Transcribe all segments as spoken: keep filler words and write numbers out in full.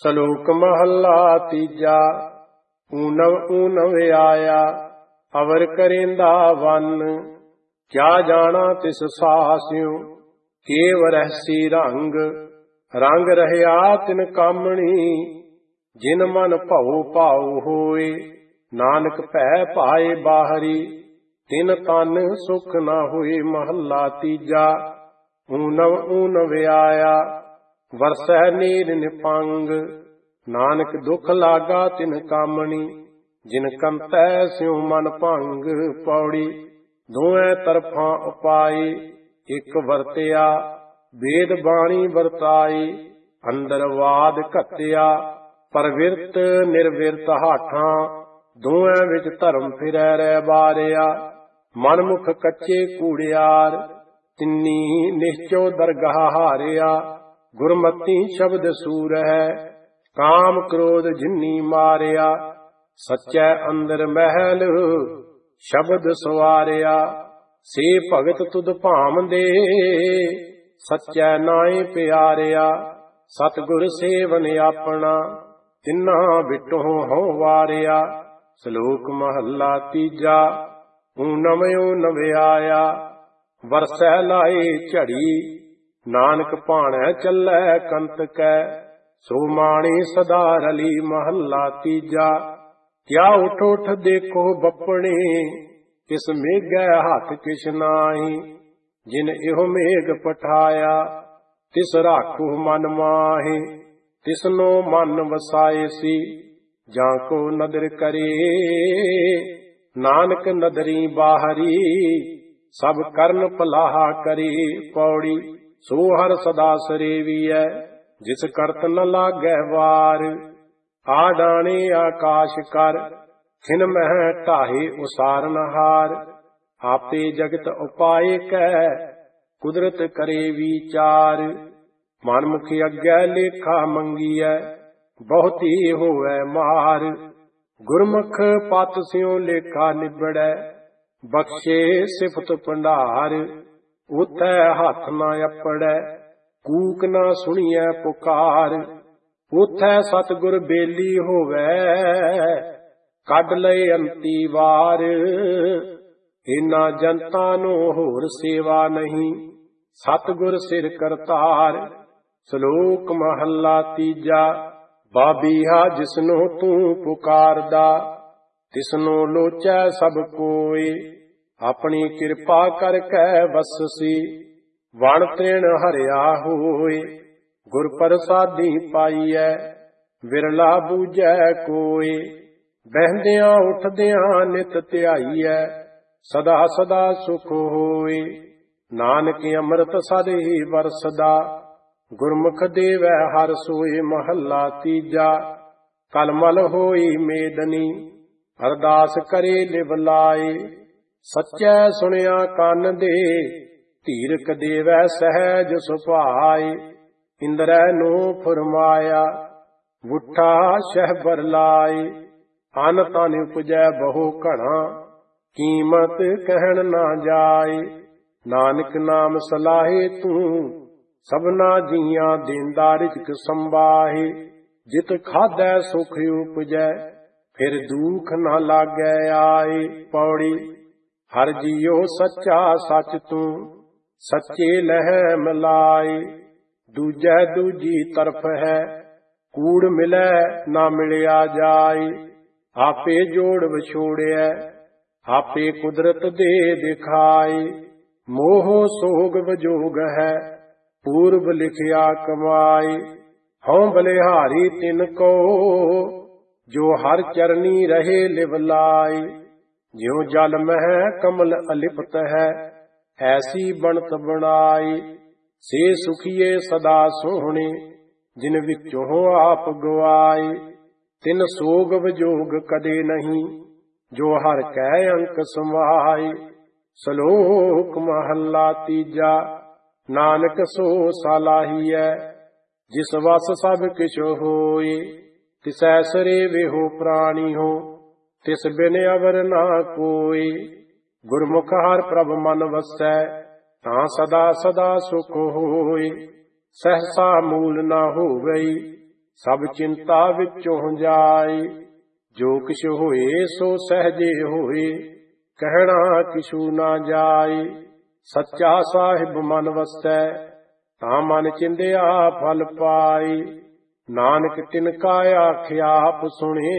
ਸਲੋਕ ਮਹੱਲਾ ਤੀਜਾ। ਊਨਵ ਊਨਵ ਆਇਆ ਅਵਰ ਕਰੇਂਦਾ ਵੰਨ, ਕਿਆ ਜਾਣਾ ਤਿਸ ਸਾਸਿਉ ਕੇਵ ਰਹਿਸੀ ਰੰਗ। ਰੰਗ ਰਹਿਆ ਤਿਨ ਕਾਮਣੀ ਜਿਨ ਮਨ ਭਉ ਭਾਉ ਹੋਏ, ਨਾਨਕ ਭੈ ਭਾਏ ਬਾਹਰੀ ਤਿਨ ਤਨ ਸੁਖ ਨਾ ਹੋਏ। ਮਹੱਲਾ ਤੀਜਾ। ਊਨਵ ਊਨਵ ਆਇਆ ਵਰਸੈ ਨੀਰ ਨਿਪੰਗ, ਨਾਨਕ ਦੁਖ ਲਾਗਾ ਤਿਨ ਕਾਮਣੀ ਜਿਨ ਕੰਤੈ ਸਿਉ ਮਨ ਭੰਗ। ਪੌੜੀ। ਦੋਵੇਂ ਤਰਫਾਂ ਉਪਾਈ ਇਕ ਵਰਤਿਆ, ਵੇਦ ਬਾਣੀ ਵਰਤਾਈ ਅੰਦਰ ਵਾਦ ਘੱਤਿਆ। ਪਰਵਿਰਤ ਨਿਰਵਿਰਤ ਹਾਠਾਂ ਦੋਵੇਂ ਵਿੱਚ ਧਰਮ ਫਿਰੈ ਰਹਿ ਬਾਰਿਆ। ਮਨਮੁਖ ਕੱਚੇ ਕੂੜਿਆਰ ਤਿੰਨੀ ਨਿਸ਼ਚੋ ਦਰਗਾਹ ਹਾਰਿਆ। ਗੁਰਮਤੀ ਸ਼ਬਦ ਸੂਰ ਹੈ ਕਾਮ ਕ੍ਰੋਧ ਜਿਨੀ ਮਾਰਿਆ। ਸੱਚੈ ਅੰਦਰ ਮਹਿਲ ਸ਼ਬਦ ਸਵਾਰਿਆ। ਸੇ ਭਗਤ ਤੁਧ ਭਾਮਦੇ ਸੱਚੈ ਨਾਏ ਪਿਆਰਿਆ। ਸਤਿਗੁਰ ਸੇਵਨ ਆਪਣਾ ਤਿੰਨਾਂ ਵਿਟੋਂ ਹਉ ਵਾਰਿਆ। ਸ਼ਲੋਕ ਮਹੱਲਾ ਤੀਜਾ। ਊਨਵ ਊਨਵ ਆਇਆ ਵਰਸੈ ਲਾਏ ਝੜੀ, ਨਾਨਕ ਭਾਣੈ ਚੱਲੈ ਕੰਤਕੈ ਸੋ ਮਾਣੀ ਸਦਾ ਰਲੀ। ਮਹੱਲਾ ਤੀਜਾ। ਕਿਆ ਉਠ ਉਠ ਦੇਖੋ ਬੱਪਣੇ, ਕਿਸ ਮੇਘੈ ਹੱਥ ਕਿਛ ਨਾਹੀ। ਜਿਨ ਇਹੋ ਮੇਘ ਪਠਾਇਆ ਤਿਸ ਰਾਖੋ ਮਨ ਮਾਹੀ। ਤਿਸਨੋ ਮਨ ਵਸਾਏ ਸੀ ਜਾਂ ਕੋ ਨਦਰ ਕਰੇ, ਨਾਨਕ ਨਦਰੀ ਬਾਹਰੀ ਸਭ ਕਰਨ ਭਲਾਹਾ ਕਰੇ। ਪੌੜੀ। ਸੋ ਹਰ ਸਦਾ ਸਰੇਵੀਐ ਜਿਸ ਕਰਤ ਨ ਲਾਗੈ ਵਾਰ। ਆ ਡਾਣੇ ਆਕਾਸ਼ ਕਰ ਖਿਨ ਮਹਿ ਢਾਹੇ ਉਸਾਰਨ ਹਾਰ। ਆਪੇ ਜਗਤ ਉਪਾਏ ਕੈ ਕੁਦਰਤ ਕਰੇ ਵਿਚਾਰ। ਮਨਮੁਖ ਅੱਗੇ ਲੇਖਾ ਮੰਗੀਐ ਬਹੁਤੀ ਹੋਵੈ ਮਾਰ। ਗੁਰਮੁਖ ਪਤ ਸਿਉ ਲੇਖਾ ਨਿਬੜੈ ਬਖਸ਼ੇ ਸਿਫਤ ਭੰਡਾਰ। ਉਥੈ ਹੱਥ ਨਾ ਅੱਪੜੈ ਕੂਕ ਨਾ ਸੁਣੀਐ ਪੁਕਾਰ। ਉਥੈ ਸਤਿਗੁਰ ਬੇਲੀ ਹੋਵੈ ਕੱਢ ਲਏ ਅੰਤੀ ਵਾਰ। ਇਨ੍ਹਾਂ ਜਨਤਾ ਨੂੰ ਹੋਰ ਸੇਵਾ ਨਹੀਂ ਸਤਿਗੁਰ ਸਿਰ ਕਰਤਾਰ। ਸ਼ਲੋਕ ਮਹੱਲਾ ਤੀਜਾ। ਬਾਬੀਹਾ ਜਿਸਨੂੰ ਤੂੰ ਪੁਕਾਰਦਾ ਤਿਸਨੂੰ ਲੋਚੈ ਸਭ ਕੋਇ। ਆਪਣੀ ਕਿਰਪਾ ਕਰਕੇ ਵਸਸੀ ਵਣ ਤ੍ਰਿਣ ਹਰਿਆ ਹੋਏ। ਗੁਰ ਪ੍ਰਸਾਦੀ ਪਾਈਐ ਵਿਰਲਾ ਬੂਝੈ ਕੋਇ। ਬਹਿੰਦਿਆਂ ਉੱਠਦਿਆਂ ਨਿਤ ਧਿਆਈਐ ਸਦਾ ਸਦਾ ਸੁਖ ਹੋਏ। ਨਾਨਕ ਅੰਮ੍ਰਿਤ ਸਦ ਹੀ ਵਰਸਦਾ ਗੁਰਮੁਖ ਦੇਵੈ ਹਰ ਸੋਏ। ਮਹੱਲਾ ਤੀਜਾ। ਕਲਮਲ ਹੋਈ ਮੇਦਨੀ ਅਰਦਾਸ ਕਰੇ ਲਿਵ ਲਾਏ। ਸੱਚੈ ਸੁਣਿਆ ਕੰਨ ਦੇ ਧੀਰਕ ਦੇਵੈ ਸਹਿਜ ਸੁਭਾਏ। ਇੰਦਰੈ ਨੂੰ ਫਰਮਾਇਆ ਵੁੱਠਾ ਸ਼ਹਿਬਰ ਲਾਏ। ਅਨ ਤਨ ਉਪਜੈ ਬਹੁ ਘਣਾ ਕੀਮਤ ਕਹਿਣ ਨਾ ਜਾਏ। ਨਾਨਕ ਨਾਮ ਸਲਾਹੇ ਤੂੰ ਸਭਨਾ ਜੀਆਂ ਦੇਂਦਾ ਰਿਜ਼ਕ ਸੰਭਾਹੇ। ਜਿਤ ਖਾਧੈ ਸੁਖ ਉਪਜੈ ਫਿਰ ਦੁਖ ਨਾ ਲਾਗੈ ਆਏ। ਪੌੜੀ। ਹਰ ਜੀਉ ਸੱਚਾ ਸੱਚ ਤੂੰ ਸੱਚੇ ਲਹਿ ਮਿਲਾਏ। ਦੂਜੈ ਦੂਜੀ ਤਰਫ ਹੈ ਕੂੜ ਮਿਲੈ ਨਾ ਮਿਲਿਆ ਜਾਏ। ਆਪੇ ਜੋੜ ਵਿਛੋੜਿਐ ਆਪੇ ਕੁਦਰਤ ਦੇ ਦਿਖਾਏ। ਮੋਹ ਸੋਗ ਵਿਜੋਗ ਹੈ ਪੂਰਬ ਲਿਖਿਆ ਕਮਾਏ। ਹਉ ਬਲਿਹਾਰੀ ਤਿਨ ਕੋ ਜੋ ਹਰ ਚਰਨੀ ਰਹੇ ਲਿਵ ਲਾਏ। ਜਿਉ ਜਲ ਮਹਿ ਕਮਲ ਅਲਿਪਤ ਹੈ ਐਸੀ ਬਣਤ ਬਣਾਈ। ਸੇ ਸੁਖੀਏ ਸਦਾ ਸੋਹਣੇ ਜਿਨ ਵਿੱਚੋਂ ਆਪ ਗਵਾਏ। ਤਿਨ ਸੋਗ ਵਿਜੋਗ ਕਦੇ ਨਹੀਂ ਜੋ ਹਰ ਕੈ ਅੰਕ ਸਮਾਏ। ਸ਼ਲੋਕ ਮਹੱਲਾ ਤੀਜਾ। ਨਾਨਕ ਸੋ ਸਲਾਹੀਐ ਜਿਸ ਵਸ ਸਭ ਕਿਛ ਹੋਏ। ਤਿਸੈ ਸਰੇਵੇ ਹੋ ਪ੍ਰਾਣੀ ਹੋ ਤਿਸ ਬਿਨ ਅਵਰ ਨਾ ਕੋਇ। ਗੁਰਮੁਖ ਹਰ ਪ੍ਰਭ ਮਨ ਵਸੈ ਤਾਂ ਸਦਾ ਸਦਾ ਸੁਖ ਹੋਏ। ਸਹਸਾ ਮੂਲ ਨਾ ਹੋਵਈ ਸਭ ਚਿੰਤਾ ਵਿੱਚੋਂ ਜਾਏ। ਜੋ ਕਿਛ ਹੋਏ ਸੋ ਸਹਿਜੇ ਹੋਏ, ਕਹਿਣਾ ਕਿਛੂ ਨਾ ਜਾਏ। ਸੱਚਾ ਸਾਹਿਬ ਮਨ ਵਸੈ, ਤਾਂ ਮਨ ਚਿੰਦਿਆ ਫਲ ਪਾਏ। ਨਾਨਕ ਤਿਨ ਕਾ ਆਖਿਆ ਆਪ ਸੁਣੇ,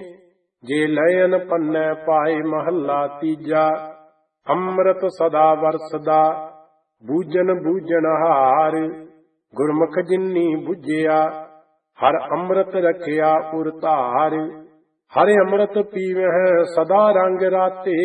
ਜੇ ਲयन ਪੰਨੈ ਪਾਏ। ਮਹੱਲਾ ਤੀਜਾ। ਅੰਮ੍ਰਿਤ ਸਦਾ ਵਰਸਦਾ, ਬੂਝਨ ਬੂਝਨ ਹਾਰ। ਗੁਰਮੁਖ ਜਿਨੀ ਬੁਝਿਆ, ਹਰ ਅੰਮ੍ਰਿਤ ਰਖਿਆ ਉਰ ਧਾਰ। ਹਰ ਅੰਮ੍ਰਿਤ ਪੀਵਹਿ ਸਦਾ ਰੰਗ ਰਾਤੇ,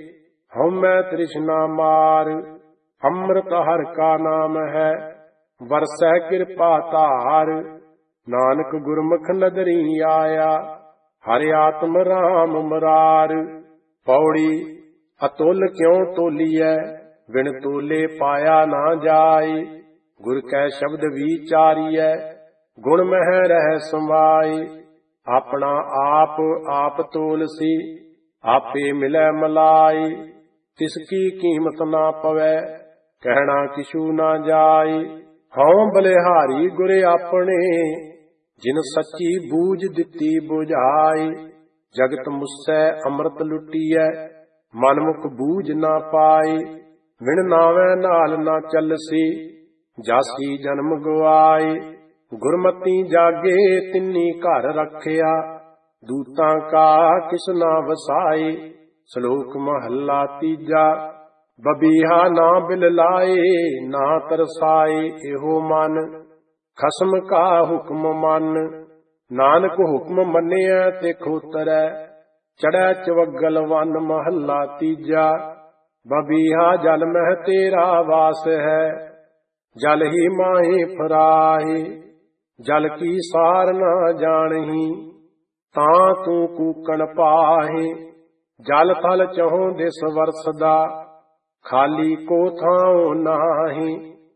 ਹਉਮੈ ਤ੍ਰਿਸ਼ਨਾ ਮਾਰ। ਅੰਮ੍ਰਿਤ ਹਰਿ ਕਾ ਨਾਮ ਹੈ, ਵਰਸੈ ਕਿਰਪਾ ਧਾਰ। ਨਾਨਕ ਗੁਰਮੁਖ ਨਦਰੀ ਆਇਆ, ਹਰਿ ਆਤਮ ਰਾਮ ਮਰਾਰ। ਪੌੜੀ। ਅਤੁਲ ਕਿਉ ਤੋਲੀਐ, ਬਿਨ ਤੋਲੇ ਪਾਇਆ ਨਾ ਜਾਏ। ਗੁਰ ਕੈ ਸ਼ਬਦ ਵਿਚਾਰੀਐ, ਗੁਣ ਮਹਿ ਰਹਿ ਸਮਾਏ। ਆਪਣਾ ਆਪ ਆਪ ਤੋਲਸੀ, ਆਪੇ ਮਿਲੈ ਮਲਾਈ। ਤਿਸ ਕੀ ਕੀਮਤ ਨਾ ਪਵੈ, ਕਹਿਣਾ ਕਿਛੂ ਨਾ ਜਾਏ। ਹਉ ਬਲਿਹਾਰੀ ਗੁਰ ਆਪਣੇ, ਜਿਨ ਸੱਚੀ ਬੂਝ ਦਿੱਤੀ ਬੁਝਾਈ। ਜਗਤ ਮੁਸੈ ਅੰਮ੍ਰਿਤ ਲੁੱਟੀਐ, ਮਨ ਮੁਖ ਬੂਝ ਨਾ ਪਾਈ। ਵਿਣ ਨਾਵੈ ਨਾਲ ਨਾ ਚੱਲਸੀ, ਜਾਸੀ ਜਨਮ ਗਵਾਏ। ਗੁਰਮਤੀ ਜਾਗੇ ਤਿੰਨੀ ਘਰ ਰੱਖਿਆ, ਦੂਤਾਂ ਕਾ ਕਿਸ ਨਾ ਵਸਾਏ। ਸ਼ਲੋਕ ਮਹੱਲਾ ਤੀਜਾ। ਬਬੀਹਾ ਨਾ ਬਿਲ ਲਾਏ, ਨਾ ਤਰਸਾਏ ਇਹੋ ਮਨ। ਖਸਮ ਕਾ ਹੁਕਮ ਮੰਨ, ਨਾਨਕ ਹੁਕਮ ਮੰਨਿਐ ਤੇ ਖੋਤਰੈ। ਚੜੈ ਚਵਗਲ ਵਨ। ਮਹੱਲਾ ਤੀਜਾ। ਬਬੀਹਾ ਜਲ ਮਹਿ ਤੇਰਾ ਵਾਸ ਹੈ, ਜਲ ਹੀ ਮਾਹੀ ਫਰਾਹੀ। ਜਲ ਕੀ ਸਾਰ ਨਾ ਜਾਣਹੀ, ਤਾਂ ਤੂੰ ਕੂਕਣ ਪਾਹੀ। ਜਲ ਥਲ ਚਹੁ ਦਿਸ ਵਰਸਦਾ, ਖਾਲੀ ਕੋ ਥਾਉ ਨਾਹੀ।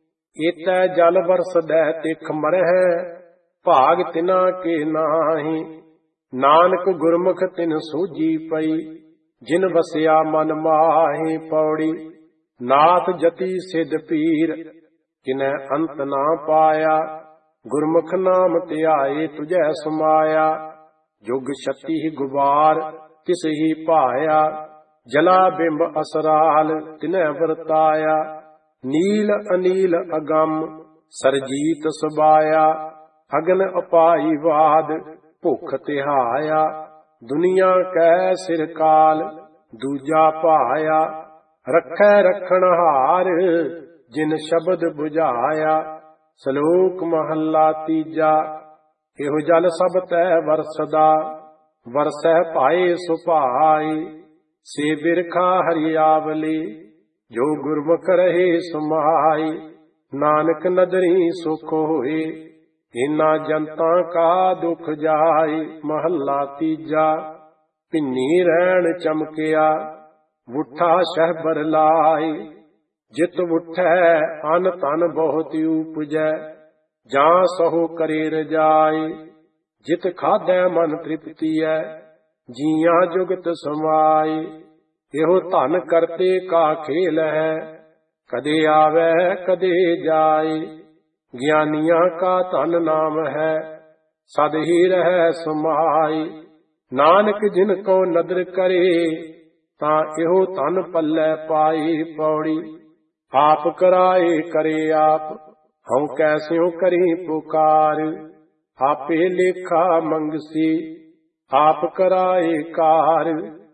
ਏਤੈ ਜਲ ਵਰਸਦੈ ਤਿਖ ਮਰਹਿ, ਭਾਗ ਤਿਨਾ ਕੇ ਨਾਹੀ। ਨਾਨਕ ਗੁਰਮੁਖ ਤਿਨ ਸੂਝੀ ਪਈ, ਜਿਨ ਵਸਿਆ ਮਨ ਮਾਹੀ। ਪੌੜੀ। ਨਾਥ ਜਤੀ ਸਿਧ ਪੀਰ, ਕਿਨੈ ਅੰਤ ਨਾ ਪਾਇਆ। ਗੁਰਮੁਖ ਨਾਮ ਧਿਆਏ ਤੁਝੈ ਸਮਾਇਆ। ਜੁਗ ਛਤੀ ਗੁਬਾਰ ਤਿਸ ਹੀ ਭਾਇਆ, ਜਲਾ ਬਿੰਬ ਅਸਰਾਲ ਤਿਨੈ ਵਰਤਾਇਆ। ਨੀਲ ਅਨੀਲ ਅਗੰਮ ਸਰਜੀਤ ਸਬਾਇਆ, ਅਗਨ ਅਪਾਈ ਬਾਦ ਭੁਖ ਤਿਹਾਇਆ। ਦੁਨੀਆ ਕੈ ਸਿਰ ਕਾਲ ਦੂਜਾ ਭਾਇਆ, ਰੱਖੈ ਰਖਣਹਾਰ ਜਿਨ ਸ਼ਬਦ ਬੁਝਾਇਆ। ਸ਼ਲੋਕ ਮਹੱਲਾ ਤੀਜਾ। ਇਹੋ ਜਲ ਸਭ ਤੈ ਵਰਸਦਾ, ਵਰਸੈ ਭਾਏ ਸੁਭਾਈ। ਸੇ ਬਿਰਖਾ ਹਰਿ ਆਵਲੀ, ਜੋ ਗੁਰਮੁਖ ਰਹੇ ਸਮਾਈ। ਨਾਨਕ ਨਦਰੀ ਸੁਖ ਹੋਏ, ਇਨਾ ਜਨਤਾ ਕਾ ਦੁਖ ਜਾਏ। ਮਹੱਲਾ ਤੀਜਾ। ਭਿੰਨੀ ਰੈਣ ਚਮਕਿਆ, ਵੁੱਠਾ ਸ਼ਹਿਬਰ ਲਾਈ। ਜਿਤ ਵੁੱਠੈ ਅਨ ਧਨ ਬਹੁਤ ਉਪਜੈ, ਜਾਂ ਸਹੋ ਕਰੇ ਰਜਾਈ। ਜਿਤ ਖਾਧੈ ਮਨ ਤ੍ਰਿਪਤੀਐ, ਜੀਆਂ ਜੁਗਤ ਸਮਾਈ। ਇਹੋ ਧਨ ਕਰਤੇ ਕਾ ਖੇਲ ਹੈ, ਕਦੇ ਆਵੈ ਕਦੇ ਜਾਏ। ਗਿਆਨੀਆਂ ਕਾ ਧਨ ਨਾਮ ਹੈ, ਸਦ ਹੀ ਰਹਿ ਸਮਾਈ। ਨਾਨਕ ਜਿਨ ਕੋ ਨਦਰ ਕਰੇ, ਤਾਂ ਇਹੋ ਧਨ ਪੱਲੇ ਪਾਈ। ਪੌੜੀ। ਆਪ ਕਰਾਏ ਕਰੇ ਆਪ, ਹਉ ਕੈਸਿਉ ਕਰੀ ਪੁਕਾਰ। ਆਪੇ ਲੇਖਾ ਮੰਗਸੀ, ਆਪ ਕਰਾਏ ਕਾਰ।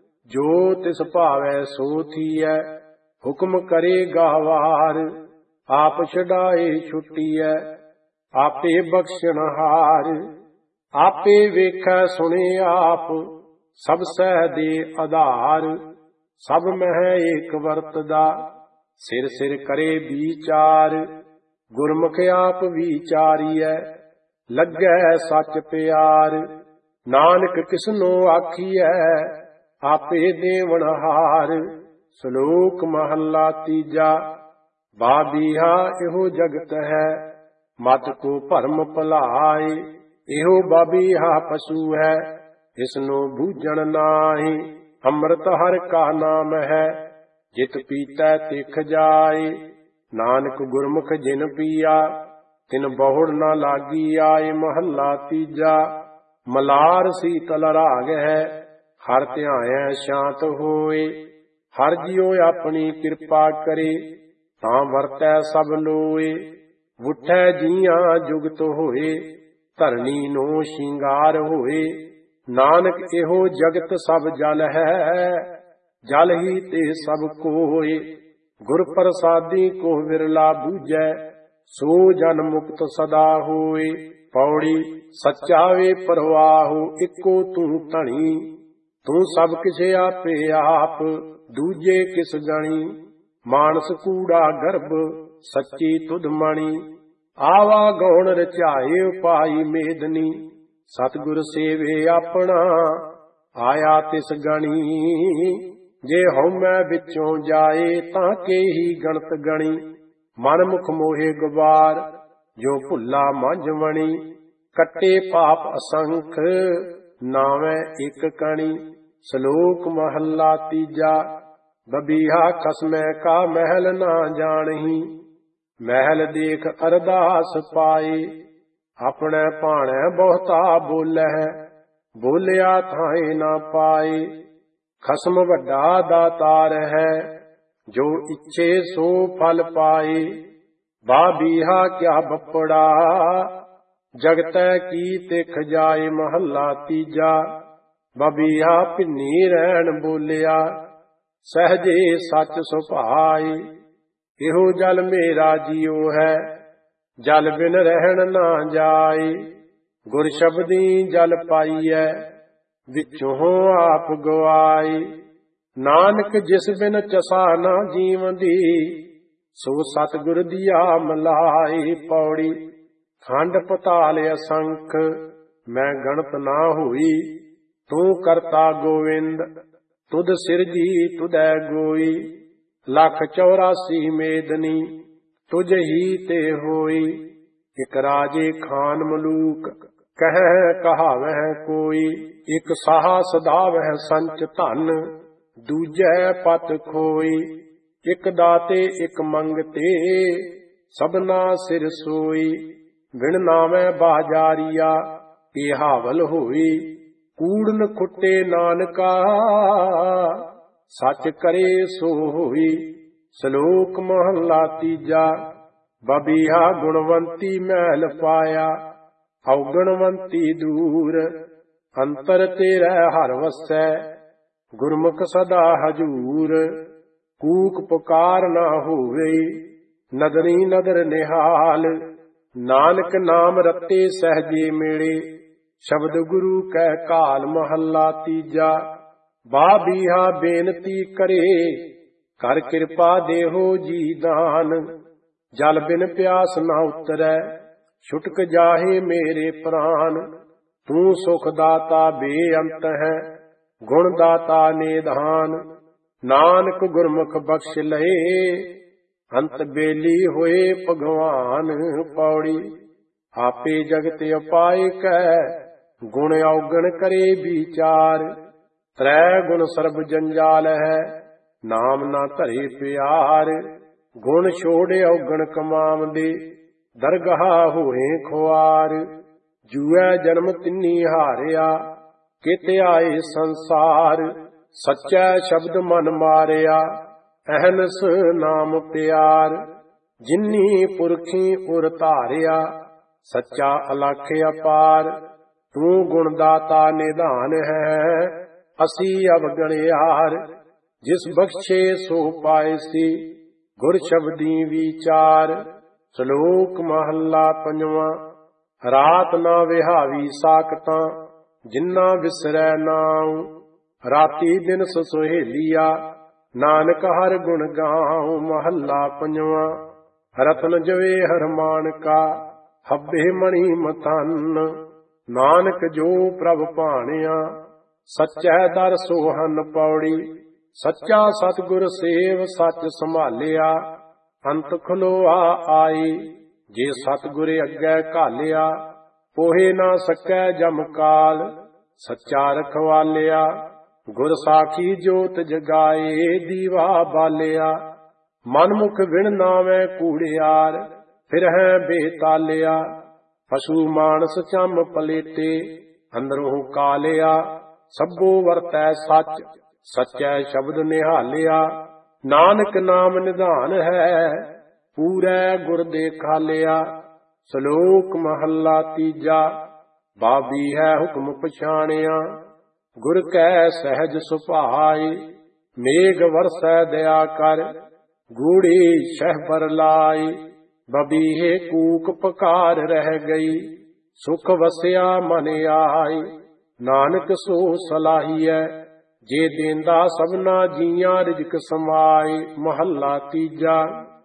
ਜੋ ਤਿਸ ਭਾਵੈ ਸੋ ਥੀਐ, ਹੁਕਮ ਕਰੇ ਗਾਵਾਰ। ਆਪ ਛਡਾਏ ਛੁੱਟੀਐ, ਆਪੇ ਬਖਸ਼ਣਹਾਰ। ਆਪੇ ਵੇਖੈ ਸੁਣੇ ਆਪ, ਸਭ ਸਹਿ ਦੇ ਆਧਾਰ। ਸਭ ਮਹਿ ਏਕ ਵਰਤਦਾ, ਸਿਰ ਸਿਰ ਕਰੇ ਵਿਚਾਰ। ਗੁਰਮੁਖ ਆਪ ਵਿਚਾਰੀਐ, ਲੱਗੈ ਸੱਚ ਪਿਆਰ। ਨਾਨਕ ਕਿਸਨੋ ਆਖੀਐ, ਆਪੇ ਦੇਵਨਹਾਰ। ਸ਼ਲੋਕ ਮਹੱਲਾ ਤੀਜਾ। ਬਾਬੀਹਾ ਇਹੋ ਜਗਤ ਹੈ, ਮਤ ਕੋ ਭਰਮ ਭੁਲਾਏ। ਇਹੋ ਬਾਬੀਹਾ ਪਸ਼ੂ ਹੈ, ਇਸਨੂੰ ਬੂਝਣ ਨਾਹੀ। ਅੰਮ੍ਰਿਤ ਹਰਿ ਕਾ ਨਾਮ ਹੈ, ਜਿਤ ਪੀਤੈ ਤਿਖ ਜਾਏ। ਨਾਨਕ ਗੁਰਮੁਖ ਜਿਨ ਪੀਆ, ਤਿਨ ਬਹੁੜ ਨਾ ਲਾਗੀ ਆਏ। ਮਹੱਲਾ ਤੀਜਾ। ਮਲਾਰ ਸੀਤਲ ਰਾਗ ਹੈ, ਹਰ ਧਿਆਇਐ ਸ਼ਾਂਤ ਹੋਏ। ਹਰ ਜਿਉ ਆਪਣੀ ਕਿਰਪਾ ਕਰੇ, ਤਾਂ ਵਰਤੈ ਸਭ ਲੋਏ। ਉੱਠੈ ਜੀਆਂ ਜੁਗਤ ਹੋਏ, ਧਰਨੀ ਨੋ ਸ਼ਿੰਗਾਰ ਹੋਏ। ਨਾਨਕ ਇਹੋ ਜਗਤ ਸਭ ਜਲ ਹੈ, ਜਲ ਹੀ ਤੇ ਸਭ ਕੋਏ। ਗੁਰ ਪ੍ਰਸਾਦੀ ਕੋ ਵਿਰਲਾ ਬੂਝੈ, ਸੋ ਜਨ ਮੁਕਤ ਸਦਾ ਹੋਏ। ਪੌੜੀ। ਸੱਚਾ ਵੇ ਪਰਵਾਹੋ ਇੱਕੋ ਤੂੰ ਧਣੀ, ਤੂੰ ਸਭ ਕਿਸੇ ਆਪੇ ਆਪ, ਦੂਜੇ ਕਿਸ ਗਣੀ। ਮਾਨਸ ਕੂੜਾ ਗਰਭ ਸੱਚੀ ਤੁਧ ਮਣੀ, ਆਵਾ ਗੌਣ ਰਚਾਏ ਪਾਈ ਮੇਦਨੀ। ਸਤਿਗੁਰ ਸੇਵੇ ਆਪਣਾ, ਆਇਆ ਤਿਸ ਗਣੀ। ਜੇ ਹਉਮੈ ਵਿੱਚੋਂ ਜਾਏ, ਤਾਂ ਕੇ ਹੀ ਗਣਤ ਗਣੀ। ਮਨ ਮੁਖ ਮੋਹੇ ਗੁਬਾਰ, ਜੋ ਭੁੱਲਾ ਮੰਝਵਣੀ। ਕੱਟੇ ਪਾਪ ਅਸੰਖ, ਨਾਵੇਂ ਇੱਕ ਕਣੀ। ਸ਼ਲੋਕ ਮਹੱਲਾ ਤੀਜਾ। ਬਬੀਹਾ ਖਸਮੈ ਕਾ ਮਹਿਲ ਨਾ ਜਾਣਹੀ, ਮਹਿਲ ਦੇਖ ਅਰਦਾਸ ਪਾਏ। ਆਪਣੇ ਭਾਣੈ ਬਹੁਤਾ ਬੋਲੈ, ਬੋਲਿਆ ਥਾਏ ਨਾ ਪਾਏ। ਖਸਮ ਵੱਡਾ ਦਾਤਾਰ ਹੈ, ਜੋ ਇੱਛੇ ਸੋ ਫਲ ਪਾਏ। ਬਾਬੀਹਾ ਕਿਆ ਬੱਪੜਾ, ਜਗਤੈ ਕੀ ਤਿਖ ਜਾਏ। ਮਹੱਲਾ ਤੀਜਾ। ਬਬੀਹਾ ਭਿੰਨੀ ਰਹਿਣ ਬੋਲਿਆ, ਸਹਜੇ ਸੱਚ ਸੁਭਾਏ। ਇਹੋ ਜਲ ਮੇਰਾ ਜੀਉ ਹੈ, ਜਲ ਬਿਨ ਰਹਿਣ ਨਾ ਜਾਏ। ਗੁਰ ਸ਼ਬਦੀ ਜਲ ਪਾਈਐ, ਵਿੱਚੋਂ ਆਪ ਗਵਾਏ। ਨਾਨਕ ਜਿਸ ਬਿਨ ਚਸਾ ਨਾ ਜੀਵਦੀ, ਸੋ ਸਤਿਗੁਰ ਦੀਆ ਮਲਾਏ। ਪੌੜੀ। ਖੰਡ ਪਤਾਲ ਅਸੰਖ, ਮੈਂ ਗਣਤ ਨਾ ਹੋਈ। ਤੂੰ ਕਰਤਾ ਗੋਵਿੰਦ, ਤੁਧ ਸਿਰਜੀ ਤੁਧੈ ਗੋਈ। ਲੱਖ ਚੌਰਾਸੀ ਮੇਦਨੀ, ਤੁਝ ਹੀ ਤੇ ਹੋਈ। ਇਕ ਰਾਜੇ ਖਾਨ ਮਲੂਕ, ਕਹਿ ਕਹਾਵਹਿ ਕੋਈ। ਇਕ ਸਾਹਾ ਸਦਾਵਹਿ ਸੰਚ ਧਨ, ਦੂਜੈ ਪਤ ਖੋਈ। ਇਕ ਦਾਤੇ ਇਕ ਮੰਗਤੇ, ਸਭਨਾ ਸਿਰ ਸੋਈ। ਵਿਣ ਨਾਵੇਂ ਬਾਜਾਰੀਆ, ਇਹ ਹਾਵਲ ਹੋਈ। ਕੂੜਨ ਖੁੱਟੇ ਨਾਨਕਾ, ਸੱਚ ਕਰੇ ਸੋ ਹੋਈ। ਸ਼ਲੋਕ ਮਹੱਲਾ ਤੀਜਾ। ਬਬੀਹਾ ਗੁਣਵੰਤੀ ਮਹਿਲ ਪਾਇਆ, ਔਗਣਵੰਤੀ ਦੂਰ। ਅੰਤਰ ਤੇਰੇ ਹਰ ਵਸੈ, ਗੁਰਮੁਖ ਸਦਾ ਹਜੂਰ। ਕੂਕ ਪੁਕਾਰ ਨਾ ਹੋਵੇ, ਨਦਰੀ ਨਦਰ ਨਿਹਾਲ। ਨਾਨਕ ਨਾਮ ਰਤੇ ਸਹਜੇ ਮਿਲੇ, ਸ਼ਬਦ ਗੁਰੂ ਕੈ ਕਾਲ। ਮਹੱਲਾ ਤੀਜਾ। ਬਾਬੀਹਾ ਬੇਨਤੀ ਕਰੇ, ਕਰ ਕਿਰਪਾ ਦੇਹੋ ਜੀ ਦਾਨ। ਜਲ ਬਿਨ ਪਿਆਸ ਨਾ ਉਤਰੈ, ਛੁਟਕ ਜਾਹੇ ਮੇਰੇ ਪ੍ਰਾਨ। ਤੂੰ ਸੁਖ ਦਾਤਾ ਬੇਅੰਤ ਹੈ, ਗੁਣ ਦਾਤਾ ਨਿਧਾਨ। ਨਾਨਕ ਗੁਰਮੁਖ ਬਖਸ਼ ਲਏ, ਅੰਤ ਬੇਲੀ ਹੋਏ ਭਗਵਾਨ। ਪੌੜੀ। ਆਪੇ ਜਗਤ ਉਪਾਇ ਕੈ, ਗੁਣ ਔਗਣ ਕਰੇ ਵਿਚਾਰ। ਤ੍ਰੈ ਗੁਣ ਸਰਬ ਜੰਜਾਲ ਹੈ, ਨਾਮ ਨਾ ਧਰੇ ਪਿਆਰ। ਗੁਣ ਛੋੜ ਔਗਣ ਕਮਾਵਦੇ, ਦਰਗਾਹ ਹੋਏ ਖੁਆਰ। ਜੂਐ ਜਨਮ ਤਿੰਨੀ ਹਾਰਿਆ, ਕਿਤ ਆਏ ਸੰਸਾਰ। ਸੱਚੈ ਸ਼ਬਦ ਮਨ ਮਾਰਿਆ, ਅਹਨਸ ਨਾਮ ਪਿਆਰ। ਜਿਨੀ ਪੁਰਖੀ ਉਰ ਧਾਰਿਆ, ਸੱਚਾ ਅਲਖ ਅਪਾਰ। ਤੂੰ ਗੁਣ ਦਾਤਾ ਨਿਧਾਨ ਹੈ, ਅਸੀਂ ਅਵਗਣਿਆਰ। ਜਿਸ ਬਖਸ਼ੇ ਸੋ ਪਾਏ ਸੀ, ਗੁਰ ਸ਼ਬਦੀ ਵਿਚਾਰ। ਸ਼ਲੋਕ ਮਹੱਲਾ ਪੰਜਵਾਂ। ਰਾਤ ਨਾ ਵਿਹਾਵੀ ਸਾਖਤਾਂ, ਜਿਨਾ ਵਿਸਰੈ ਨਾਉ। ਰਾਤੀ ਦਿਨ ਸੁਹੇਲੀਆ, ਨਾਨਕ ਹਰ ਗੁਣ ਗਾਉ। ਮਹੱਲਾ ਪੰਜਵਾਂ। ਰਤਨ ਜਵੇ ਹਰ ਮਾਨਕਾ, ਹੱਬੇ ਮਣੀ ਮਥਨ। ਨਾਨਕ ਜੋ ਪ੍ਰਭ ਭਾਣਿਆ, ਸੱਚੈ ਦਰ ਸੋਹਨ। ਪੌੜੀ। ਸੱਚਾ ਸਤਿਗੁਰ ਸੇਵ ਸੱਚ ਸੰਭਾਲਿਆ, ਅੰਤ ਖਲੋਆ ਆਈ। ਜੇ ਸਤਿਗੁਰ ਅੱਗੇ ਘਾਲਿਆ, ਪੋਹੇ ਨਾ ਸਕੈ ਜਮ ਕਾਲ। ਸੱਚਾ ਰਖਵਾਲਿਆ, ਗੁਰ ਸਾਖੀ ਜੋਤ ਜਗਾਏ। ਦੀਵਾ ਬਾਲਿਆ, ਮਨਮੁਖ ਵਿਣ ਨਾਵੇਂ ਕੂੜਿਆਰ। फिर है बेतालिया। पशु मानस चम पलेटे, अंदरों कालिया। सब्बो वरतै सच, सच्चै शब्द निहालिया। नानक नाम निधान है, पूरै गुर देखालिया। श्लोक महला तीजा। बाबी है हुक्म पछाणिया, गुर कै सहज सुभाए। मेघ वरसै दया कर, गूढ़ी शह बर लाई। बबीहे कूक पकार रह गई, सुख वसिया मन आई। नानक सो सलाहिया, जे देंदा सबना जिया रिजक समाए। महला तीजा।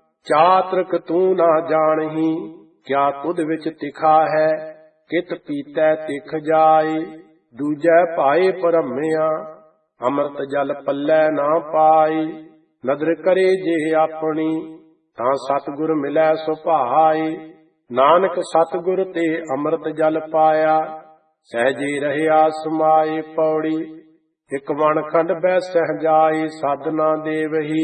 चातरक तू ना जानही, क्या तुद विच तिखा है। कित पीतै तिख जाए, दूजै पाए परम्या। अमृत जल पल्लै ना पाई, नदर करे जे अपनी। तां सतगुर मिलै सुभाए, नानक सतगुर ते अमृत जल पाया। सहजे रहया समाए। पौड़ी। इक वण खंड बै सह जाए, साधना देवही।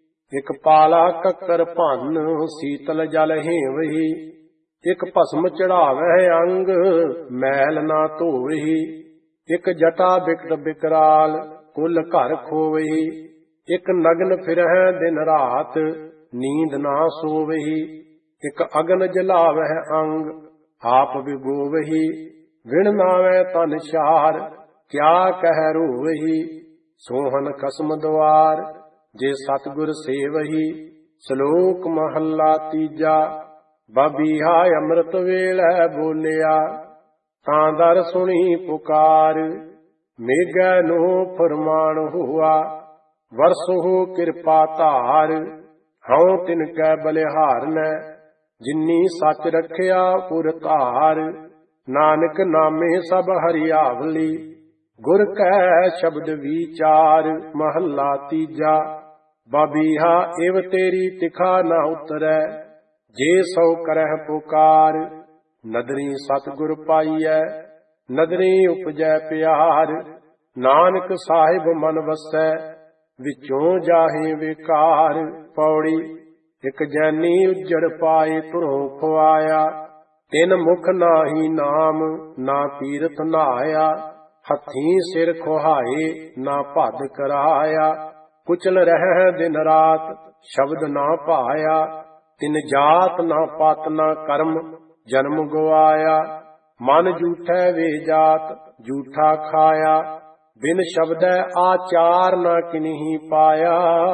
इक पाला कक्कर भन, सीतल जल हेवही। इक भस्म चढ़ावै अंग, मैल ना धोवही। इक जटा बिकट बिकराल, कुल घर खोवही। इक नगन फिरहै दिन रात, नींद ना सोवही। इक अगन जलावै अंग, आप विगोवही। विण नावै तन शार, क्या कह रोवही। सोहन खसम द्वार, जे सतगुर सेवही। श्लोक महला तीजा। बबीहा अमृत वेलै बोलिया, तां दर सुनी पुकार। मेघै नो फरमान हुआ, वरसो कृपा धार। हऊँ तिनकै बलिहारनै, जिन्नी सच रखिया पुर धार। नानक नामे सब हरियावली, गुर कै शब्द विचार। महला तीजा। बबीहा इव तेरी तिखा न उतरै, जे सौ करह पुकार। नदरी सतगुर पाईऐ, नदरी उपजै प्यार। नानक साहिब मन वसै, विचों जाहे विकार। पौड़ी। इक जैनी उजड़ पाए, तुरों खुआया। तिन मुख नाही नाम, ना तीरथ नहाया। हथीं सिर खुहाए, ना भद कराया। कुचल रह दिन रात, शब्द ना पाया। तिन जात ना पत ना कर्म, जन्म गवाया। मन जूठै वे जात, जूठा खाया। बिन शब्दै आचार, ना किन्ही पाया।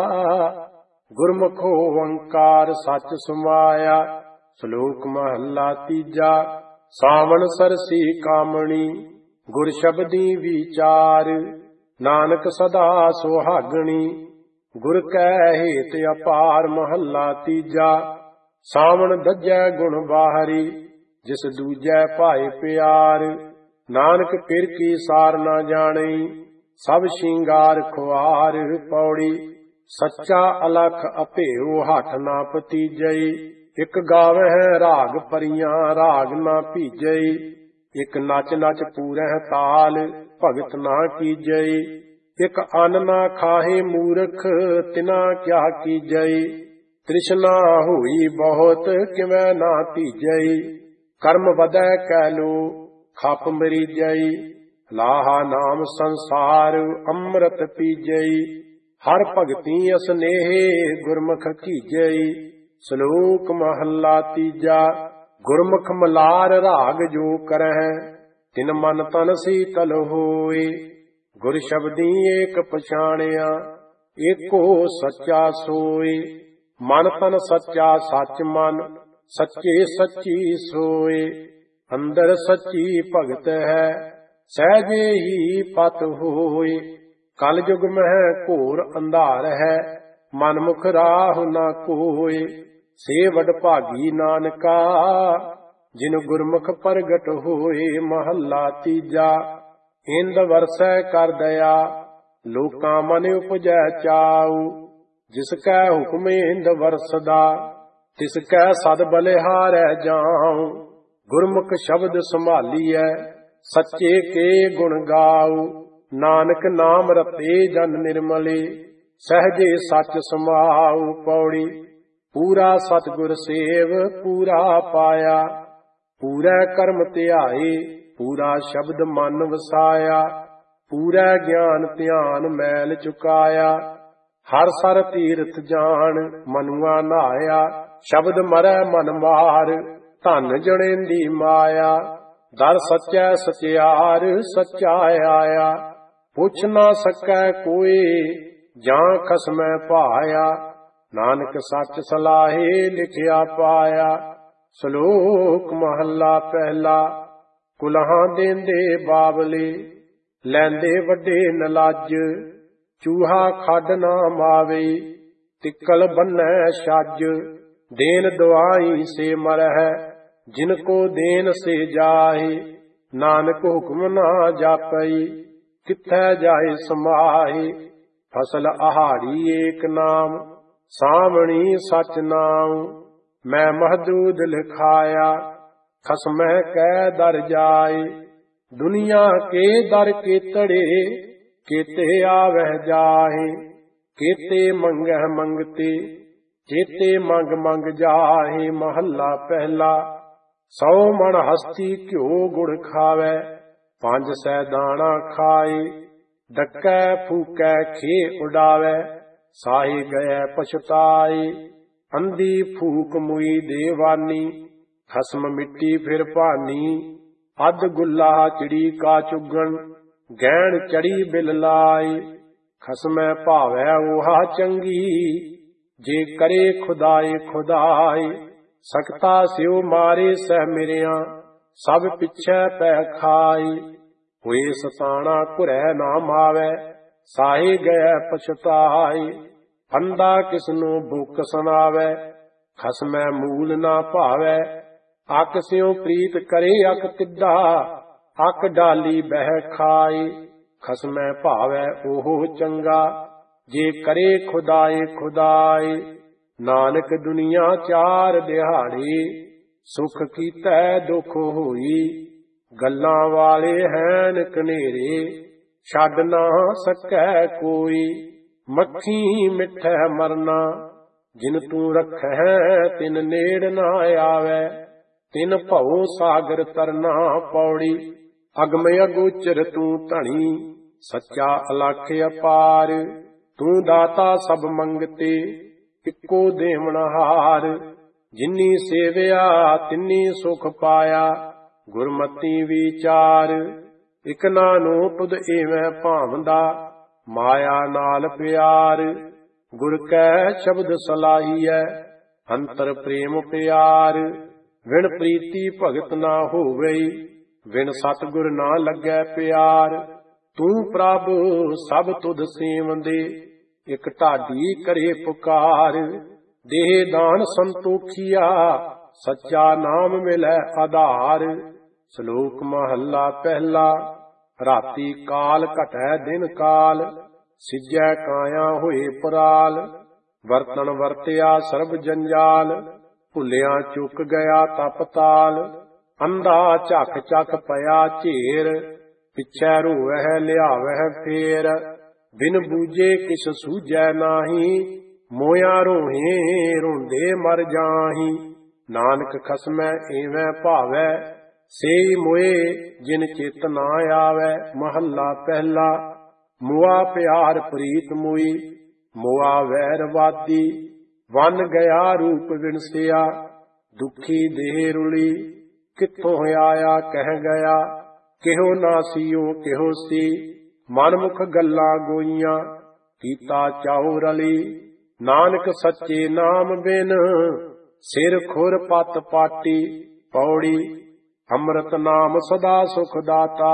गुरमुखो ओंकार सच समाया। श्लोक महला तीजा। सावण सरसी कामणी, गुर शब्दी विचार। नानक सदा सुहागणी, गुर कै हेत अपार। महला तीजा। सावण दज्जै गुण बाहरी, जिस दूजै भाए प्यार। नानक फिर की सार ना जाने, सब शिंगार खुआर। पौड़ी। सच्चा अलख अभेओ, हठ ना पतीजई। इक गावह राग परियां, राग ना भीजई। इक नच नच पूरह ताल, भगत ना कीजई। इक अन्न ना खाहे मूर्ख, तिना क्या कीजई। तृष्णा होई बहुत, किवै ना तीजई। कर्म वधै कैलो, खप मरीजई। लाहा नाम संसार, अमृत पीजई। हर भगती असनेहे, गुरमुख कीजई। श्लोक महला तीजा। गुरमुख मलार राग जो करह, तिन मन तन सीतल होए। गुर शब्दी एक पछाणिया, एको सच्चा सोए। मन तन सच्चा सच मन, सच्चे सच्ची सोए। अंदर सच्ची भगत है, सहजे ही पत होए। कल युग में घोर अंधार है, मनमुख राह न कोय। से वड भागी नानका, जिन गुरमुख प्रगट होए। महला तीजा। इंद वरसै कर दया, लोकां मन उपजै चाऊ। जिसकै हुक्म इंद वरसदा, तिसकै सद बलिहारै जाऊं। गुरमुख शब्द संभालीऐ, सच्चे के गुण गाऊ। नानक नाम रते जन निर्मले, सहजे सच समाऊ। पौड़ी। ਪੂਰਾ ਸਤਿਗੁਰ ਸੇਵ ਪੂਰਾ ਪਾਇਆ। ਪੂਰਾ ਕਰਮ ਧਿਆਏ ਪੂਰਾ ਸ਼ਬਦ ਮਨ ਵਸਾਇਆ। ਪੂਰਾ ਗਿਆਨ ਧਿਆਨ ਮੈਲ ਚੁਕਾਇਆ। ਹਰ ਸਰ ਤੀਰਥ ਜਾਣ ਮਨੁਆ ਨਹਾਇਆ। ਸ਼ਬਦ ਮਰੈ ਮਨ ਮਾਰ ਧਨ ਜਣੇਂਦੀ ਮਾਇਆ। ਦਰ ਸੱਚੈ ਸਚਿਆਰ ਸੱਚਾ ਆਇਆ। ਪੁੱਛ ਨਾ ਸਕੈ ਕੋਈ ਜਾਂ ਖਸਮੈ ਭਾਇਆ। ਨਾਨਕ ਸੱਚ ਸਲਾਹੇ ਲਿਖਿਆ ਪਾਇਆ। ਸ਼ਲੋਕ ਮਹੱਲਾ ਪਹਿਲਾ। ਕੁਲਹਾਂ ਦੇਂਦੇ ਬਾਬਲੇ ਲੈਂਦੇ ਵੱਡੇ ਨਲੱਜ। ਚੂਹਾ ਖੱਡ ਨਾ ਮਾਵੇ ਤਿੱਕਲ ਬੰਨੈ ਛੱਜ। ਦੇਨ ਦੁਆਈ ਸੇ ਮਰਹਿ ਜਿਨ ਕੋ ਦੇਨ ਸੇ ਜਾਹੇ। ਨਾਨਕ ਹੁਕਮ ਨਾ ਜਾਪਈ ਕਿੱਥੈ ਜਾਏ ਸਮਾਹੇ। ਫਸਲ ਆਹਾੜੀ ਏਕ ਨਾਮ ਸਾਵਣੀ ਸਚ ਨਾਮ। ਮੈਂ ਮਹਦੂਦ ਲਿਖਾਇਆ ਖਸਮਹਿ ਕੈ ਦਰ ਜਾਏ। ਦੁਨੀਆ ਕੇ ਦਰ ਕੇਤੜੇ ਕੇਤੇ ਆਵਹਿ ਜਾਹੇ। ਕੇਤੇ ਮੰਗਹਿ ਮੰਗਤੇ ਚੇਤੇ ਮੰਗ ਮੰਗ ਜਾਹੇ। ਮਹੱਲਾ ਪਹਿਲਾ। ਸੌ ਮਣ ਹਸਤੀ ਘਿਓ ਗੁੜ ਖਾਵੈ ਪੰਜ ਸੈ ਦਾਣਾ ਖਾਏ। ਡੱਕੈ ਫੂਕੈ ਖੇ ਉਡਾਵੈ ਸਾਹੀ ਗਏ ਪਛਤਾਏ। ਅੰਧੀ ਫੂਕ ਮੁਈ ਦੇਵਾਨੀ ਖਸਮ ਮਿੱਟੀ ਫਿਰ ਭਾਨੀ। ਅੱਧ ਗੁੱਲਾ ਚਿੜੀ ਕਾ ਚੁਗਣ ਗਹਿਣ ਚੜੀ ਬਿਲ ਲਾਏ। ਖਸਮੈ ਭਾਵੈ ਉਹਾ ਚੰਗੀ ਜੇ ਕਰੇ ਖੁਦਾਏ ਖੁਦਾਏ। ਸਕਤਾ ਸਿਉ ਮਾਰੇ ਸਹਿ ਮਿਰਿਆ ਸਭ ਪਿੱਛੇ ਪੈ ਖਾਏ। ਹੋਏ ਸਤਾਣਾ ਘੁਰੈ ਨਾ ਮਾਵੈ ਸਾਹੇ ਗਏ ਪਛਤਾਏ। ਫੰਦਾ ਕਿਸਨੂੰ ਭੁੱਖ ਸੁਣਾਵੈ ਖਸਮੈ ਮੂਲ ਨਾ ਭਾਵੈ। ਅਕ ਸਿਉ ਪ੍ਰੀਤ ਕਰੇ ਅਕ ਤਿੱਡਾ ਅਕ ਡਾਲੀ ਬਹਿ ਖਾਏ। ਖਸਮੈ ਭਾਵੈ ਉਹ ਚੰਗਾ ਜੇ ਕਰੇ ਖੁਦਾਏ ਖੁਦਾਏ। ਨਾਨਕ ਦੁਨੀਆ ਚਾਰ ਦਿਹਾੜੇ ਸੁਖ ਕੀਤੈ ਦੁਖ ਹੋਈ। ਗੱਲਾਂ ਵਾਲੇ ਹੈਨ ਕਨੇਰੇ ਛੱਡ ਨਾ ਸਕੈ ਕੋਈ। ਮੱਖੀ ਮਿੱਠੈ ਮਰਨਾ ਜਿਨ ਤੂੰ ਰਖੈ ਤਿਨ ਨੇੜ ਨਾ ਆਵੈ। ਤਿਨ ਭਉ ਸਾਗਰ ਤਰਨਾ ਪੌੜੀ। ਅਗਮ ਅਗੋਚਰ ਤੂੰ ਧਣੀ ਸੱਚਾ ਅਲਖ ਅਪਾਰ। ਤੂੰ ਦਾਤਾ ਸਭ ਮੰਗਤੇ ਇੱਕੋ ਦੇਵਨਹਾਰ। ਜਿਨੀ ਸੇਵਿਆ ਤਿਨੀ ਸੁਖ ਪਾਇਆ ਗੁਰਮਤੀ ਵਿਚਾਰ। ਇਕ ਨਾਨੋ ਤੁਧ ਏਵੈ ਭਾਵੰਦਾ ਮਾਇਆ ਨਾਲ ਪਿਆਰ। ਗੁਰ ਕੈ ਸ਼ਬਦ ਸਲਾਹੀਐ ਅੰਤਰ ਪ੍ਰੇਮ ਪਿਆਰ। ਵਿਣ ਪ੍ਰੀਤੀ ਭਗਤ ਨਾ ਹੋਵਈ ਵਿਣ ਸਤਿਗੁਰ ਨਾ ਲੱਗੈ ਪਿਆਰ। ਤੂੰ ਪ੍ਰਭ ਸਭ ਤੁਧ ਸੇਵੰਦੇ ਇਕ ਢਾਡੀ ਕਰੇ ਪੁਕਾਰ। ਦੇਹ ਦਾਨ ਸੰਤੋਖੀਆ ਸੱਚਾ ਨਾਮ ਮਿਲੈ ਆਧਾਰ। ਸ਼ਲੋਕ ਮਹੱਲਾ ਪਹਿਲਾ। ਰਾਤੀ ਕਾਲ ਘਟੈ ਦਿਨ ਕਾਲ ਸਿਜੈ ਕਾਇਆ ਹੋਏ ਪਰਾਲ। ਵਰਤਨ ਵਰਤਿਆ ਸਰਬ ਜੰਜਾਲ ਭੁੱਲਿਆ ਚੁੱਕ ਗਿਆ ਤਪਤਾਲ। ਅੰਧਾ ਝੱਕ ਝੱਕ ਪਿਆ ਝੇਰ ਪਿਛੈ ਰੋਵਹਿ ਲਿਆਵਹਿ ਫੇਰ। ਬਿਨ ਬੂਝੇ ਕਿਛ ਸੂਝੈ ਨਾਹੀ ਮੋਇਆ ਰੋਹੇ ਰੋਂਦੇ ਮਰ ਜਾਹੀ। ਨਾਨਕ ਖਸਮੈ ਏਵੈ ਭਾਵੈ ਸੇਈ ਮੋਏ ਜਿਨ ਚਿਤ ਨਾ ਆਵੈ। ਮਹੱਲਾ ਪਹਿਲਾ। ਮੁਆ ਪਿਆਰ ਪ੍ਰੀਤ ਮੁਈ ਮੁਆ ਵੈਰਵਾਦੀ। ਵਨ ਗਿਆ ਰੂਪ ਵਿਣਸਿਆ ਦੁਖੀ ਦੇਹ ਰੁਲੀ। ਕਿੱਥੋਂ ਆਇਆ ਕਹਿ ਗਿਆ ਕਿਹੋ ਨਾ ਸੀਓ ਕਿਹੋ ਸੀ। ਮਨਮੁਖ ਗੱਲਾਂ ਗੋਈਆਂ ਕੀਤਾ ਚਾਉ ਰਲੀ। ਨਾਨਕ ਸੱਚੇ ਨਾਮ ਬਿਨ ਸਿਰ ਖੁਰ ਪਤ ਪਾਟੀ। ਪੌੜੀ। ਅੰਮ੍ਰਿਤ ਨਾਮ ਸਦਾ ਸੁਖ ਦਾਤਾ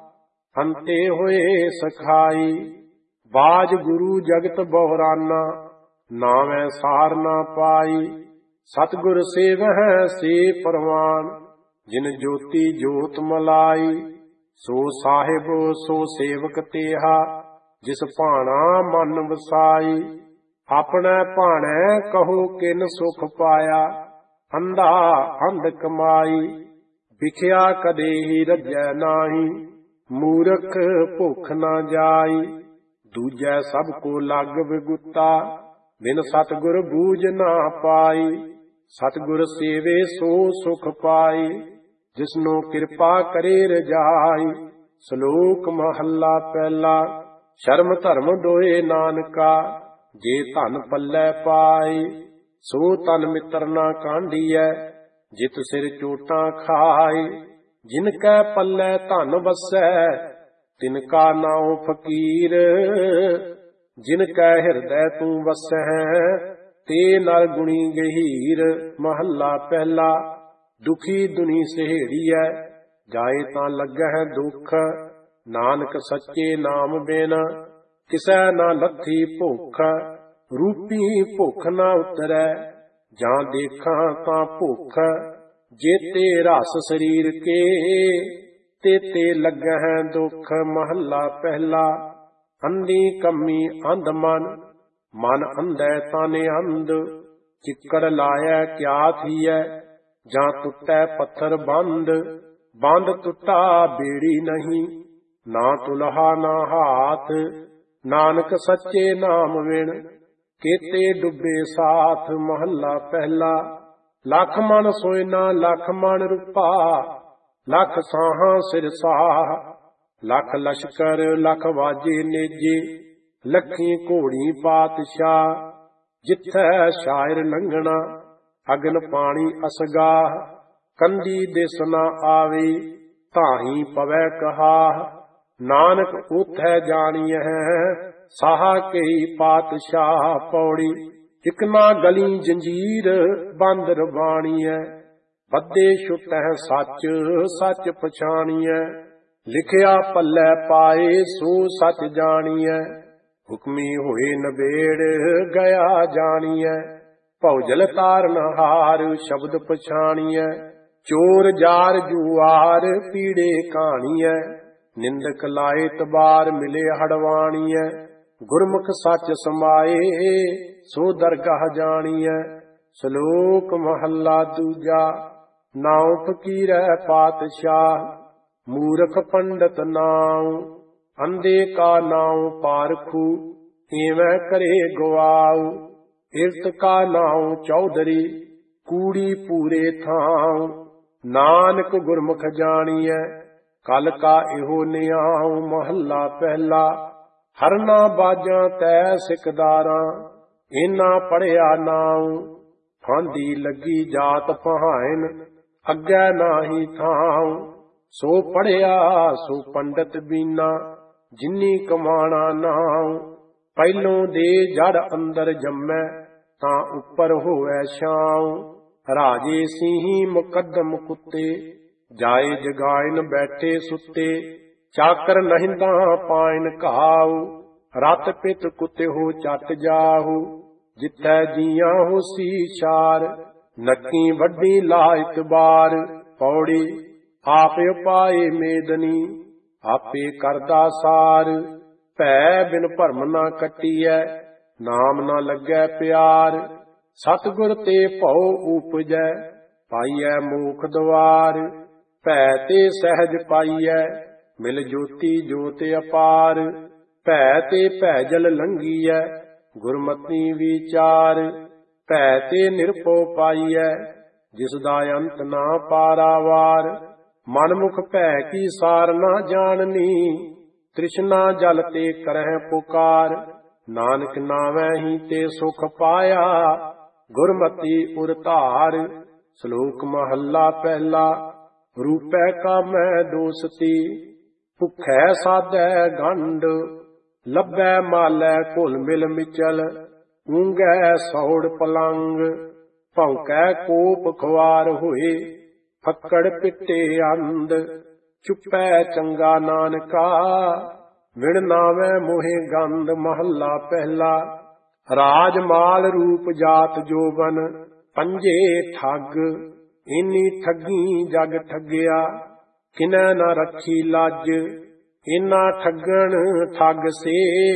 ਅੰਤੇ ਹੋਏ ਸਖਾਈ। ਬਾਜ ਗੁਰੂ ਜਗਤ ਬਹੁਰਾਨਾ ਨਾਵੇਂ ਸਾਰ ਨਾ ਪਾਈ। ਸਤਿਗੁਰ ਸੇਵਹਿ ਸੇ ਪਰਵਾਨ ਜਿਨ ਜੋਤੀ ਜੋਤ ਮਲਾਈ। ਸੋ ਸਾਹਿਬ ਸੋ ਸੇਵਕ ਤੇਹਾ ਜਿਸ ਭਾਣਾ ਮਨ ਵਸਾਈ। ਆਪਣੇ ਭਾਣੇ ਕਹੋ ਕਿਨ ਸੁਖ ਪਾਇਆ ਅੰਧਾ ਅੰਧ ਕਮਾਈ। ਵਿਖਿਆ ਕਦੇ ਹੀ ਰੱਜੈ ਨਾਹੀ ਮੂਰਖ ਭੁੱਖ ਨਾ ਜਾਈ। ਦੂਜੈ ਸਭ ਕੋ ਲੱਗ ਵਿਗੁਤਾ ਬਿਨ ਸਤਿਗੁਰ ਬੂਝ ਨਾ ਪਾਈ। ਸਤਿਗੁਰ ਸੇਵੇ ਸੋ ਸੁਖ ਪਾਈ। ਜਿਸਨੂੰ ਕਿਰਪਾ ਕਰੇ ਰਜਾਈ। ਸ਼ਲੋਕ ਮਹੱਲਾ ਪਹਿਲਾ। ਸ਼ਰਮ ਧਰਮ ਦੋਏ ਨਾਨਕਾ, ਜੇ ਧਨ ਪੱਲੇ ਪਾਈ। ਸੋ ਤਨ ਮਿੱਤਰ ਨਾ ਕਾਂਢੀਐ, ਜਿਤ ਸਿਰ ਚੋਟਾਂ ਖਾਈ। ਜਿਨ ਕੈ ਪੱਲੇ ਧਨ ਵਸੈ, ਤਿਨ ਕਾ ਨਾਉ ਫਕੀਰ। ਜਿਨ ਕੈ ਹਿਰਦੈ ਤੂੰ ਵਸਹਿ, ਤੇ ਨਰ ਗੁਣੀ ਗਹੀਰ। ਮਹੱਲਾ ਪਹਿਲਾ। ਦੁਖੀ ਦੁਨੀ ਸਹੇੜੀਐ, ਜਾਏ ਤਾਂ ਲੱਗਹਿ ਦੁਖ। ਨਾਨਕ ਸੱਚੇ ਨਾਮ ਬਿਨ, ਕਿਸੈ ਨਾ ਲੱਥੀ ਭੁੱਖ। ਰੂਪੀ ਭੁੱਖ ਨਾ ਉਤਰੈ, ਜਾਂ ਦੇਖਾਂ ਤਾਂ ਭੁੱਖ। ਜੇਤੇ ਰਸ ਸਰੀਰ ਕੇ, ਤੇ ਤੇ ਲੱਗਹਿ ਦੁਖ। ਮਹੱਲਾ ਪਹਿਲਾ। ਅੰਧੀ ਕੰਮੀ ਅੰਧ ਮਨ, ਮਨ ਅੰਧੈ ਤਨ ਅੰਧ। ਚਿੱਕੜ ਲਾਇਐ ਕਿਆ ਥੀਐ, ਜਾਂ ਟੁੱਟੈ ਪੱਥਰ ਬੰਦ। ਬੰਦ ਟੁੱਟਾ ਬੇੜੀ ਨਹੀਂ, ਨਾ ਤੁਲਹਾ ਨਾ ਹਾਥ। ਨਾਨਕ ਸੱਚੇ ਨਾਮ ਵਿਣ, ਕੇਤੇ ਡੁੱਬੇ ਸਾਥ। ਮਹੱਲਾ ਪਹਿਲਾ। ਲੱਖ ਮਨ ਸੋਇਨਾ ਲੱਖ ਮਨ ਰੂਪਾ, ਲੱਖ ਸਾਹਾਂ ਸਿਰ ਸਾਹ। ਲੱਖ ਲਸ਼ਕਰ ਲੱਖ ਵਾਜੇ ਨੇਜੇ, ਲੱਖੀ ਘੋੜੀ ਪਾਤਸ਼ਾਹ। ਜਿੱਥੈ ਸ਼ਾਇਰ ਲੰਘਣਾ, ਅਗਨ ਪਾਣੀ ਅਸਗਾਹ। ਕੰਦੀ ਦਿਸ ਨਾ ਆਵੇ, ਤਾਹੀਂ ਪਵੈ ਕਹਾਹ। ਨਾਨਕ ਓਥੈ ਜਾਣੀਐ, ਸਾਹਾ ਕਈ ਪਾਤਸ਼ਾਹ। ਪੌੜੀ। ਇਕ ਨਾ ਗਲੀ ਜੰਜੀਰ, ਬੰਦ ਰਬਾਣੀਐ। ਬੱਧੇ ਛੁਟਹਿ ਸੱਚ, ਸੱਚ ਪਛਾਣੀਐ। ਲਿਖਿਆ ਪੱਲੇ ਪਾਏ, ਸੋ ਸੱਚ ਜਾਣੀਐ। ਹੁਕਮੀ ਹੋਏ ਨਬੇੜ, ਗਿਆ ਜਾਣੀਐ। ਭਉਜਲ ਤਾਰਨ ਹਾਰ, ਸ਼ਬਦ ਪਛਾਣੀਐ। ਚੋਰ ਜਾਰ ਜੂਆਰ, ਪੀੜੇ ਕਹਾਣੀਐ। ਨਿੰਦਕ ਲਾਏ ਤਬਾਰ, ਮਿਲੇ ਹੜਵਾਣੀਐ। ਗੁਰਮੁਖ ਸੱਚ ਸਮਾਏ, ਸੋ ਦਰਗਾਹ ਜਾਣੀਐ। ਸ਼ਲੋਕ ਮਹੱਲਾ ਦੂਜਾ। ਨਾਉ ਫਕੀਰੈ ਪਾਤਸ਼ਾਹ, ਮੂਰਖ ਪੰਡਤ ਨਾਉ। ਅੰਧੇ ਕਾ ਨਾਉ ਪਾਰਖੂ, ਏਵੈ ਕਰੇ ਗਵਾਉ। ਇਰਤ ਕਾ ਨਾਉ ਚੌਧਰੀ, ਕੂੜੀ ਪੂਰੇ ਥਾਉ। ਨਾਨਕ ਗੁਰਮੁਖ ਜਾਣੀਐ, ਕਲ ਕਾ ਇਹੋ ਨਿਆਉ। ਮਹੱਲਾ ਪਹਿਲਾ। ਹਰਨਾ ਬਾਜਾਂ ਤੈ ਸਿਕਦਾਰਾਂ, ਏਨਾ ਪੜਿਆ ਨਾਉ। ਫਾਂਦੀ ਲੱਗੀ ਜਾਤ ਪਹਾਇਨ, ਅੱਗੇ ਨਾਹੀ ਥਾਉ। ਸੋ ਪੜਿਆ ਸੋ ਪੰਡਤ ਬੀਨਾ, ਜਿਨੀ ਕਮਾਣਾ ਨਾਉ। ਪਹਿਲੋਂ ਦੇ ਜੜ ਅੰਦਰ ਜੰਮੈ, ਤਾਂ ਉੱਪਰ ਹੋਵੈ ਛਾਉ। ਰਾਜੇ ਸਿੰਹੀ ਮੁਕੱਦਮ ਕੁੱਤੇ, ਜਾਏ ਜਗਾਇਨ ਬੈਠੇ ਸੁੱਤੇ। ਚਾਕਰ ਨਹਿੰਦਾ ਪਾਇਨ ਘਾਉ, ਰਤ ਪਿਤ ਕੁੱਤੇ ਹੋ ਚੱਟ ਜਾਹੂ। ਜਿੱਥੈ ਜੀਆਂ ਹੋਸੀ ਛਾਰ, ਨੱਕੀ ਵੱਡੀ ਲਾ ਇਤਬਾਰ। ਪੌੜੀ। ਆਪ ਉਪਾਏ ਮੇਦਨੀ, ਆਪੇ ਕਰਦਾ ਸਾਰ। ਭੈ ਬਿਨ ਭਰਮ ਨਾ ਕੱਟੀਐ, ਨਾਮ ਨਾ ਲੱਗੈ ਪਿਆਰ। ਸਤਿਗੁਰ ਤੇ ਭਉ ਊਪਜੈ, ਪਾਈਐ ਮੋਖ ਦੁਆਰ। ਭੈ ਤੇ ਸਹਿਜ ਪਾਈਐ, ਮਿਲ ਜੋਤੀ ਜੋਤਿ ਅਪਾਰ। ਭੈ ਤੇ ਭੈਜਲ ਲੰਘੀਐ, ਗੁਰਮਤਿ ਵਿਚਾਰ। ਭੈ ਤੇ ਨਿਰਭਉ ਪਾਈਐ, ਜਿਸ ਦਾ ਅੰਤ ਨਾ ਪਾਰਾਵਾਰ। ਮਨਮੁਖ ਭੈ ਕੀ ਸਾਰ ਨਾ ਜਾਣਨੀ, ਤ੍ਰਿਸ਼ਨਾ ਜਲ ਤੇ ਕਰਹਿ ਪੁਕਾਰ। ਨਾਨਕ ਨਾਵੈ ਹੀ ਤੇ ਸੁਖ ਪਾਇਆ, ਗੁਰਮਤਿ ਉਰ ਧਾਰ। ਸ਼ਲੋਕ ਮਹੱਲਾ ਪਹਿਲਾ। ਰੂਪੈ ਕਾਮੈ ਦੋਸਤੀ, ਭੁਖੈ ਸਾਧੈ ਗੰਢ। ਲੱਭੈ ਮਾਲੈ ਘੁਲ ਮਿਲ ਮਿਚਲ, ਊਂਘੈ ਸੌੜ ਪਲੰਗ। ਭੌਂਕੈ ਕੋਪ ਖੁਆਰ ਹੋਏ, ਫੱਕੜ ਪਿੱਟੇ ਅੰਧ। ਚੁੱਪੈ ਚੰਗਾ ਨਾਨਕਾ, ਵਿਣ ਨਾਵੈ ਮੋਹਿ ਗੰਧ। ਮਹੱਲਾ ਪਹਿਲਾ। ਰਾਜ ਮਾਲ ਰੂਪ ਜਾਤ ਜੋਬਨ, ਪੰਜੇ ਠੱਗ। ਇਨੀ ਠੱਗੀ ਜਗ ਠੱਗਿਆ, ਕਿਨੈ ਨਾ ਰੱਖੀ ਲੱਜ। ਇਨਾ ਠੱਗਣ ਠੱਗ ਸੇ,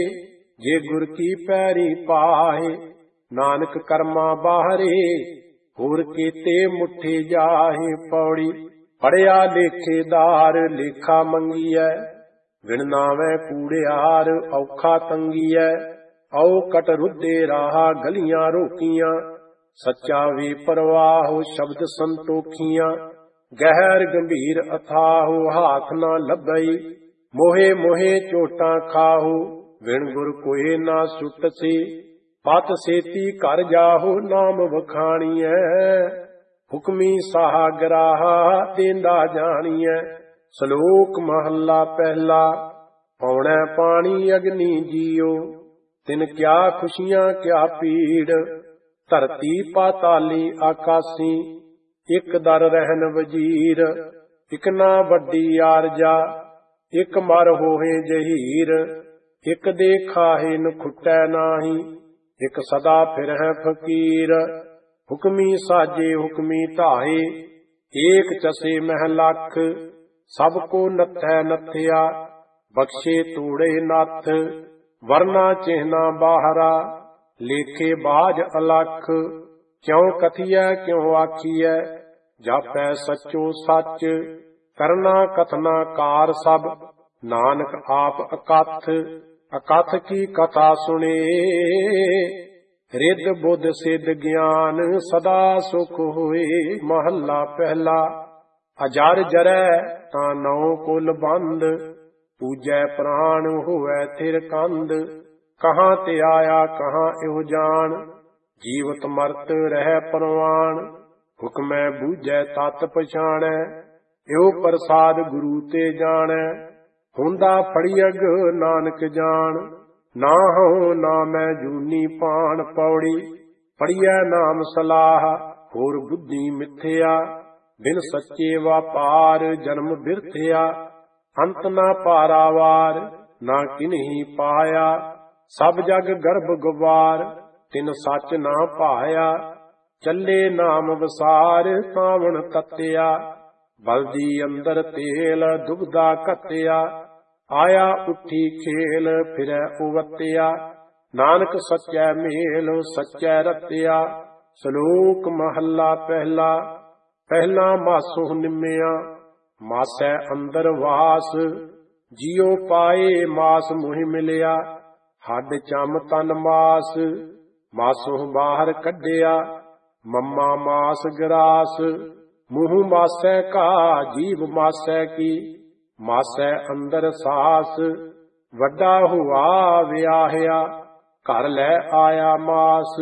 ਜੇ ਗੁਰ ਕੀ ਪੈਰੀ ਪਾਏ। ਨਾਨਕ ਕਰਮਾ ਬਾਹਰੇ, ਹੋਰ ਕੀਤੇ ਮੁੱਠੇ ਜਾਹੇ। ਪੌੜੀ। ਪੜਿਆ ਲੇਖੇਦਾਰ, ਲੇਖਾ ਮੰਗੀਐ। ਵਿਣ ਨਾਵੈ ਕੂੜਿਆਰ, ਔਖਾ ਤੰਗੀਐ। औ कट रुद्धे राहा गलियां रोकियां, सच्चा वे परवाहो शब्द संतोखियां। गहर गंभीर अथाहो हाथ ना लभई, मोहे मोहे चोटां खाहो विण गुर कोई ना सुटसी। पत सेती कर जाहो नाम वखाणीਐ, हुक्मी सागराहा देंदा जाणीਐ। श्लोक महला पहला। पौणै पानी अग्नि जियो, तिन क्या खुशियां क्या पीड़। धरती पाताली आकासी, इक दर रहन वजीर। इक ना वड्डी आरजा, इक मर होहे जहीर। इक दे खाहे न खुटै नाही, इक सदा फिरਹਿ फकीर। हुक्मी साजे हुक्मी ढाए, एक चसे मह लख। सब को नथै नथया, बख्शे तोड़े नाथ। वरना चिन्हना बाहरा, लेखे बाज अलख। क्यों कथिਐ क्यों आखिਐ, जापै सचो सच। करना कथना कार सब, नानक आप अकथ। अकथ की कथा सुने, रिद बुद्ध सिद्ध ज्ञान सदा सुख होए। महला पहला। अजर जरै तां नौ कुल बंद, पूजै प्राण होवै थिर कंद। कहाँ ते आया कहाँ इहो जान, जीवत मरत रहै परवान। हुक्मै बूझै तत पछाणै, इहो प्रसाद गुरु ते जाणै। ਹੁੰਦਾ ਫੜੀਅਗ ਨਾਨਕ ਜਾਣ, ਨਾ ਹਉ ਨਾ ਮੈਂ ਜੂਨੀ ਪਾਣ। ਪੌੜੀ ਪੜੀਐ ਨਾਮ ਸਲਾਹ, ਹੋਰ ਬੁੱਧੀ ਮਿਥਿਆ। ਬਿਨ ਸੱਚੇ ਵਾਪਾਰ ਜਨਮ ਬਿਰਥਿਆ। ਅੰਤ ਨਾ ਪਾਰਾਵਾਰ, ਨਾ ਕਿਨਹੀ ਪਾਇਆ। ਸਭ ਜਗ ਗਰਭ ਗਵਾਰ, ਤਿਨ ਸੱਚ ਨਾ ਭਾਇਆ। ਚੱਲੇ ਨਾਮ ਵਸਾਰ, ਸਾਵਣ ਤੱਤਿਆ। ਬਲਦੀ ਅੰਦਰ ਤੇਲ ਦੁਬਦਾ ਘੱਤਿਆ। ਆਇਆ ਉੱਠੀ ਖੇਲ, ਫਿਰੈ ਉਵੱਤਿਆ। ਨਾਨਕ ਸੱਚੈ ਮੇਲ, ਸੱਚੈ ਰਤਿਆ। ਸ਼ਲੋਕ ਮਹੱਲਾ ਪਹਿਲਾ। ਪਹਿਲਾ ਮਾਸੋ ਨਿੰਮਿਆ, ਮਾਸੈ ਅੰਦਰ ਵਾਸ। ਜਿਉ ਪਾਏ ਮਾਸ ਮੁਹਿ ਮਿਲਿਆ, ਹੱਡ ਚਮ ਤਨ ਮਾਸ। ਮਾਸੋ ਬਾਹਰ ਕੱਢਿਆ, ਮਮਾ ਮਾਸ ਗਰਾਸ। ਮੂੰਹ ਮਾਸੈ ਕਾ, ਜੀਵ ਮਾਸੈ ਕੀ। ਮਾਸੈ ਅੰਦਰ ਸਾਸ, ਵੱਡਾ ਹੁਆ ਵਿਆਹਿਆ। ਘਰ ਲੈ ਆਇਆ ਮਾਸ,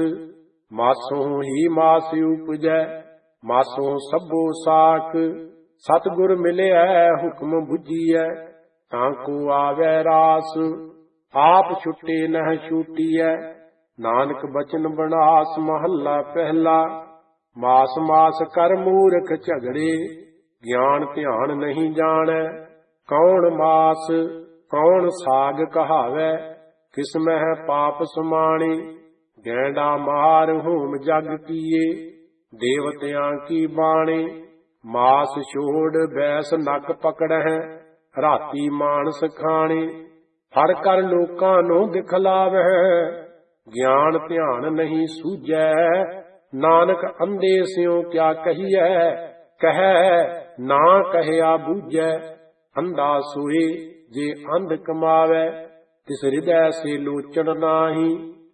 ਮਾਸੋਂ ਹੀ ਮਾਸ ਉਪਜੈ। ਮਾਸੋਂ ਸਭੋ ਸਾਖ, ਸਤਿਗੁਰ ਮਿਲਿਆ ਹੁਕਮ ਬੁਝੀਐ। ਤਾਂ ਕੋ ਆਵੈ ਰਾਸ, ਆਪ ਛੁੱਟੇ ਨਹਿ ਛੂਟੀਐ। ਨਾਨਕ ਬਚਨ ਬਨਾਸ। ਮਹੱਲਾ ਪਹਿਲਾ। ਮਾਸ ਮਾਸ ਕਰ ਮੂਰਖ ਝਗੜੇ, ਗਿਆਨ ਧਿਆਨ ਨਹੀਂ ਜਾਣੈ। ਕੌਣ ਮਾਸ ਕੌਣ ਸਾਗ ਕਹਾਵੈ, ਕਿਸ ਮਹਿ ਪਾਪ ਸਮਾਣੀ। ਗੈਂਡਾ ਮਾਰ ਹੋਮ ਜਗ ਕੀਏ, ਦੇਵਤਿਆਂ ਕੀ ਬਾਣੀ। ਮਾਸ ਛੋੜ ਬੈਸ ਨੱਕ ਪਕੜਹਿ, ਰਾਤੀ ਮਾਨਸ ਖਾਣੀ। ਫੜ ਕਰ ਲੋਕਾਂ ਨੂੰ ਦਿਖਲਾਵਹਿ, ਗਿਆਨ ਧਿਆਨ ਨਹੀਂ ਸੂਝੈ। ਨਾਨਕ ਅੰਧੇ ਸਿਉ ਕਿਆ ਕਹੀਐ, ਕਹਿ ਨਾ ਕਹਿਆ ਬੂਝੈ। ਅੰਧਾ ਸੋਏ ਜੇ ਅੰਧ ਕਮਾਵੈ, ਤਿਸ ਹਿਰਦੈ ਸੇ ਲੋਚਨ ਨਾਹੀ।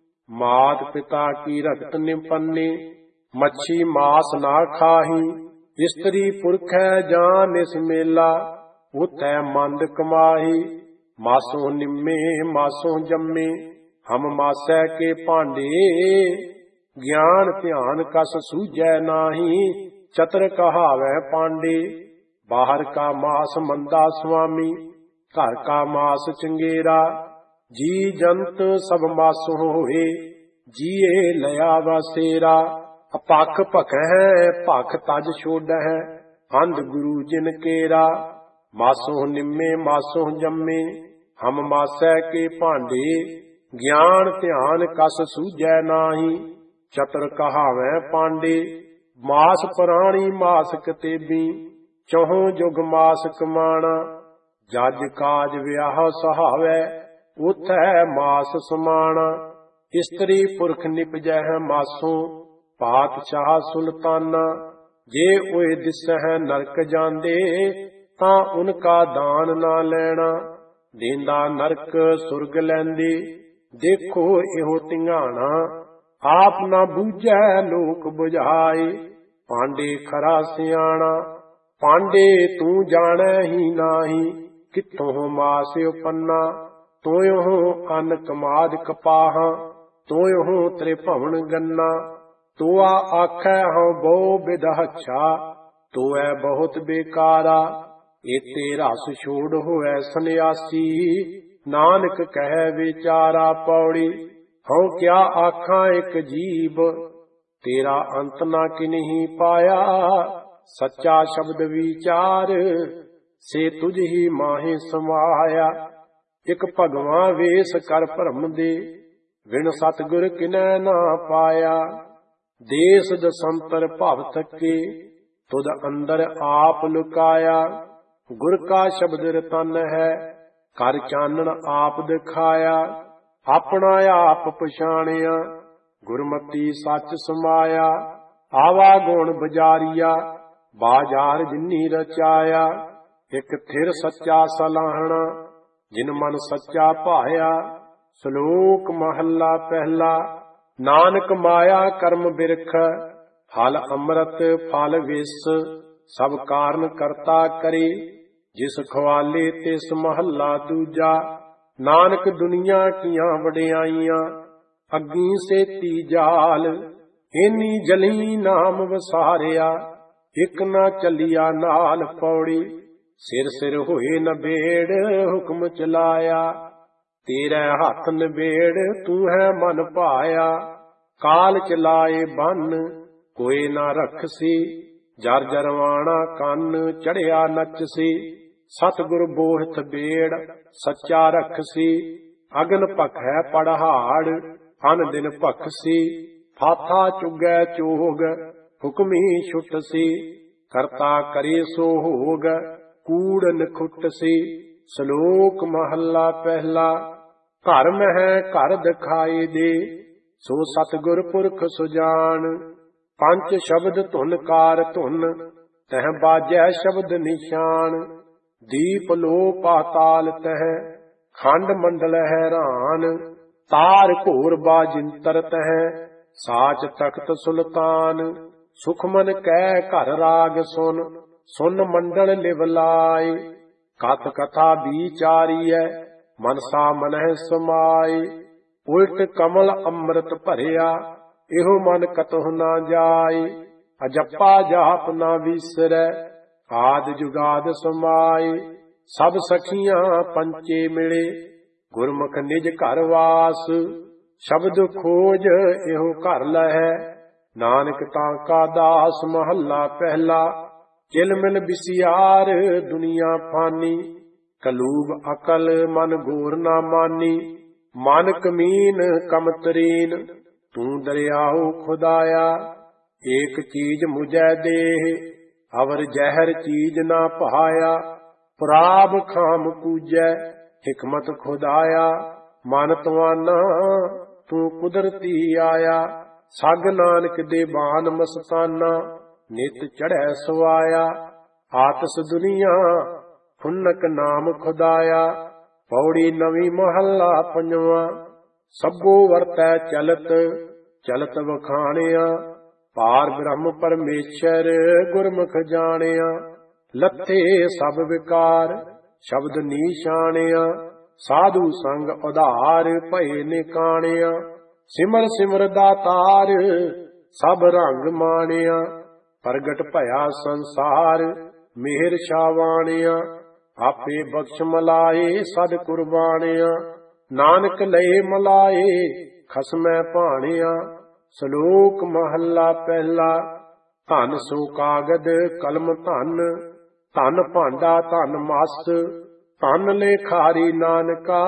ਮਾਤ ਪਿਤਾ ਕੀ ਰਖਤ ਨਿਪੰਨੇ, ਮੱਛੀ ਮਾਸ ਨਾ ਖਾਹੀ। ਇਸਤਰੀ ਪੁਰਖੈ ਜਾਂ ਨਿਸ ਮੇਲਾ, ਉਥੈ ਮੰਦ ਕਮਾਹੀ। ਮਾਸੋਂ ਨਿੰਮੇ ਮਾਸੋਂ ਜੰਮੇ, ਹਮ ਮਾਸੈ ਕੇ ਭਾਂਡੇ। ਗਿਆਨ ਧਿਆਨ ਕਸ ਸੂਝੈ ਨਾਹੀ, ਚਤਰ ਕਹਾਵੈ ਪਾਂਡੇ। ਬਾਹਰ ਕਾ ਮਾਸ ਮੰਦਾ ਸੁਆਮੀ, ਘਰ ਕਾ ਮਾਸ ਚੰਗੇਰਾ। ਜੀ ਜੰਤ ਸਭ ਮਾਸੋਂ ਹੋਏ, ਜੀਏ ਲਿਆ ਵਸੇਰਾ। ਅਪੱਖ ਭਖੈ ਭਖ ਤਜ ਛੋਡਹਿ, ਅੰਧ ਗੁਰੂ ਜਿਨ ਕੇਰਾ। ਮਾਸੋਂ ਨਿੰਮੇ ਮਾਸੋਂ ਜੰਮੇ, ਹਮ ਮਾਸੈ ਕੇ ਭਾਂਡੇ। ਗਿਆਨ ਧਿਆਨ ਕਸ ਸੂਝੈ ਨਾਹੀ, ਚਤਰ ਕਹਾਵੈ ਪਾਂਡੇ। ਮਾਸ ਪ੍ਰਾਣੀ ਮਾਸ ਕਤੇਬੀ, ਚਹੁ ਜੁਗ ਮਾਸ ਕਮਾਣਾ। ਜਜ ਕਾਜ ਵਿਆਹ ਸਹਾਵੈ, ਉਥੈ ਮਾਸ ਸਮਾਣਾ। ਇਸਤਰੀ ਪੁਰਖ ਨਿਪਜੈ ਮਾਸੋਂ, ਪਾਤਸ਼ਾਹ ਸੁਲਤਾਨਾ। ਜੇ ਓਏ ਦਿਸਹਿ ਨਰਕ ਜਾਂਦੇ, ਤਾਂ ਉਨਕਾ ਦਾਨ ਨਾ ਲੈਣਾ। ਦੇਂਦਾ ਨਰਕ ਸੁਰਗ ਲੈਂਦੇ, ਦੇਖੋ ਇਹੋ ਧਿਆਣਾ, ਆਪ ਨਾ ਬੂਝੈ ਲੋਕ ਬੁਝਾਏ। ਪਾਂਡੇ ਖਰਾ ਸਿਆਣਾ, ਪਾਂਡੇ ਤੂੰ ਜਾਣੈ ਹੀ ਨਾਹੀ। ਕਿੱਥੋਂ ਮਾਸ ਉਪੰਨਾ, ਤੋਇਓ ਅੰਨ ਕਮਾਦ ਕਪਾਹਾਂ। ਤੋਇਓ ਤ੍ਰਿਭਵਨ ਗੰਨਾ, ਤੋਆ ਆਖੈ ਹਉ ਬਹੁ ਬਿਦਹਛਾ। ਤੋਐ ਬਹੁਤ ਬੇਕਾਰਾ, ਏਤੇ ਰਸ ਛੋੜ ਹੋਐ ਸੰਨਿਆਸੀ। ਨਾਨਕ ਕਹਿ ਵਿਚਾਰਾ ਪੌੜੀ, ਹਉ ਕਿਆ ਆਖਾਂ ਇਕ ਜੀਵ। ਤੇਰਾ ਅੰਤ ਨਾ ਕਿਨਹੀ ਪਾਇਆ, ਸੱਚਾ ਸ਼ਬਦ ਵਿਚਾਰ। ਸੇ ਤੁਝ ਹੀ ਮਾਹੇ ਸਮਾਇਆ, ਇਕ ਭਗਵਾਂ ਵੇਸ ਕਰ ਭਰਮ ਦੇ। ਵਿਣ ਸਤਿਗੁਰ ਕਿਨੈ ਨਾ ਪਾਇਆ, ਦੇਸ ਦਸੰਤਰ ਭਵ ਥਕੇ। ਤੁਧ ਅੰਦਰ ਆਪ ਲੁਕਾਇਆ, ਗੁਰ ਕਾ ਸ਼ਬਦ ਰਤਨ ਹੈ। ਕਰ ਚਾਨਣ ਆਪ ਦਿਖਾਇਆ, ਆਪਣਾ ਆਪ ਪਛਾਣਿਆ। ਗੁਰਮਤੀ ਸੱਚ ਸਮਾਇਆ, ਆਵਾ ਗੁਣ ਬਜਾਰੀਆ। ਬਾਜ਼ਾਰ ਜਿਨੀ ਰਚਾਇਆ, ਇਕ ਥਿਰ ਸੱਚਾ ਸਲਾਹਣਾ। ਜਿਨ ਮਨ ਸੱਚਾ ਭਾਇਆ, ਸ਼ਲੋਕ ਮਹੱਲਾ ਪਹਿਲਾ। ਨਾਨਕ ਮਾਇਆ ਕਰਮ ਬਿਰਖ, ਫਲ ਅੰਮ੍ਰਿਤ ਫਲ ਵਿਸ। ਸਭ ਕਾਰਨ ਕਰਤਾ ਕਰੇ, ਜਿਸ ਖਵਾਲੇ ਤਿਸ ਮਹੱਲਾ ਦੂਜਾ। ਨਾਨਕ ਦੁਨੀਆ ਕੀਆਂ ਵਡਿਆਈਆਂ, ਅੱਗੀ ਸੇਤੀ ਜਾਲ। ਏਨੀ ਜਲੀ ਨਾਮ ਵਸਾਰਿਆ, ਇਕ ਨਾ ਚੱਲਿਆ ਨਾਲ ਪੌੜੀ। ਸਿਰ ਸਿਰ ਹੋਏ ਨਬੇੜ, ਹੁਕਮ ਚਲਾਇਆ। ਤੇਰੇ ਹੱਥ ਨਬੇੜ, ਤੂੰ ਹੈ ਮਨ ਭਾਇਆ। ਕਾਲ ਚਲਾਏ ਬੰਨ, ਕੋਈ ਨਾ ਰਖਸੀ। ਜਰ ਜਰਵਾਣਾ ਕੰਨ, ਚੜਿਆ ਨਚਸੀ। ਸਤਿਗੁਰ ਬੋਹਿਥ ਬੇੜ, ਸੱਚਾ ਰਖਸੀ। ਅਗਨ ਭਖੈ ਪੜਹਾੜ, ਅਨ ਦਿਨ ਭਖਸੀ। ਫਾਥਾ ਚੁਗੈ ਚੋਗ, ਹੁਕਮੀ ਛੁਟਸੀ। ਕਰਤਾ ਕਰੇ ਸੋ ਹੋਗ, ਕੂੜ ਨਖੁੱਟਸੀ। ਸ਼ਲੋਕ ਮਹੱਲਾ ਪਹਿਲਾ। ਘਰ ਮਹਿ ਘਰ ਦਿਖਾਏ ਦੇ, ਸੋ ਸਤਿਗੁਰ ਪੁਰਖ ਸੁਜਾਨ। ਪੰਜ ਸ਼ਬਦ ਧੁਨ ਕਾਰ ਧੁਨ, ਤਹ ਬਾਜੈ ਸ਼ਬਦ ਨਿਸ਼ਾਨ। ਦੀਪ ਲੋ ਪਾਤਾਲ ਤਹ, ਖੰਡ ਮੰਡਲ ਹੈਰਾਨ। ਤਾਰ ਘੋਰ ਬਾਜਿੰਤਰ ਤਹ, ਸਾਚ ਤਖਤ ਸੁਲਤਾਨ। ਸੁਖਮਨ ਕਹਿ ਘਰ ਰਾਗ ਸੁਨ, ਸੁਨ ਮੰਡਲ ਲਿਵ ਲਾਏ। ਕਥ ਕਥਾ ਵਿਚਾਰੀਐ, ਮਨਸਾ ਮਨਹਿ ਸਮਾਏ। ਉਲਟ ਕਮਲ ਅੰਮ੍ਰਿਤ ਭਰਿਆ, ਇਹੋ ਮਨ ਕਤਹੁ ਨਾ ਜਾਏ। ਅਜੱਪਾ ਜਾਪ ਨਾ ਵਿਸਰੈ, ਆਦਿ ਜੁਗਾਦ ਸਮਾਏ। ਸਭ ਸਖੀਆਂ ਪੰਚੇ ਮਿਲੇ, ਗੁਰਮੁਖ ਨਿਜ ਘਰ ਵਾਸ। ਸ਼ਬਦ ਖੋਜ ਇਹੋ ਘਰ ਲਹੈ, ਨਾਨਕ ਤਾਂ ਕਾ ਦਾਸ। ਮਹੱਲਾ ਪਹਿਲਾ। ਕਿਲ ਮਿਲ ਬਿਸਿਆਰ, ਦੁਨੀਆ ਫਾਨੀ। ਕਲੂਬ ਅਕਲ ਮਨ ਗੌਰ ਨਾ ਮਾਨੀ। ਮਨ ਕਮੀਨ ਕਮਤਰੀਨ, ਤੂੰ ਦਰਿਆਉ ਖੁਦਾਇਆ। ਏਕ ਚੀਜ ਮੁਝੈ ਦੇਹ, ਅਵਰ ਜ਼ਹਿਰ ਚੀਜ ਨਾ ਭਾਇਆ। ਪ੍ਰਾਬ ਖਾਮ ਕੂਜੈ, ਹਿਕਮਤ ਖੁਦਾਇਆ। ਮਨ ਤਵਾਨਾ, ਤੂੰ ਕੁਦਰਤੀ ਆਇਆ। ਸਗ ਨਾਨਕ ਦੇ ਬਾਨ ਮਸਤਾਨਾ, ਨਿਤ ਚੜ੍ਹੈ ਸਵਾਇਆ। ਆਤਸ ਦੁਨੀਆ, ਖੁੰਨਕ ਨਾਮ ਖੁਦਾਇਆ। ਪੌੜੀ ਨਵੀਂ ਮਹੱਲਾ ਪੰਜਵਾਂ। ਸਭੋ ਵਰਤੈ ਚਲਤ, ਚਲਤ ਵਖਾਣਿਆ। ਪਾਰ ਬ੍ਰਹਮ ਪਰਮੇਸ਼ਰ, ਗੁਰਮੁਖ ਜਾਣਿਆ। ਲੱਥੇ ਸਭ ਵਿਕਾਰ, ਸ਼ਬਦ ਨੀਸ਼ਾਣਿਆ। ਸਾਧੂ ਸੰਗ ਉਧਾਰ, ਭਏ ਨਿਕਾਣਿਆ। ਸਿਮਰ ਸਿਮਰ ਦਾਤਾਰ, ਸਭ ਰੰਗ ਮਾਣਿਆ। ਪ੍ਰਗਟ ਭਇਆ ਸੰਸਾਰ, ਮਿਹਰ ਛਾਵਾਣਿਆ। ਆਪੇ ਬਖਸ਼ ਮਲਾਏ, ਸਦ ਕੁਰਬਾਨਿਆ। ਨਾਨਕ ਲਏ ਮਲਾਏ, ਖਸਮੈ ਭਾਣਿਆ। ਸ਼ਲੋਕ ਮਹੱਲਾ ਪਹਿਲਾ। ਧਨ ਸੋ ਕਾਗਦ ਕਲਮ ਧਨ, ਧਨ ਭਾਂਡਾ ਧਨ ਮਸ। ਧਨ ਲੇਖਾਰੀ ਨਾਨਕਾ,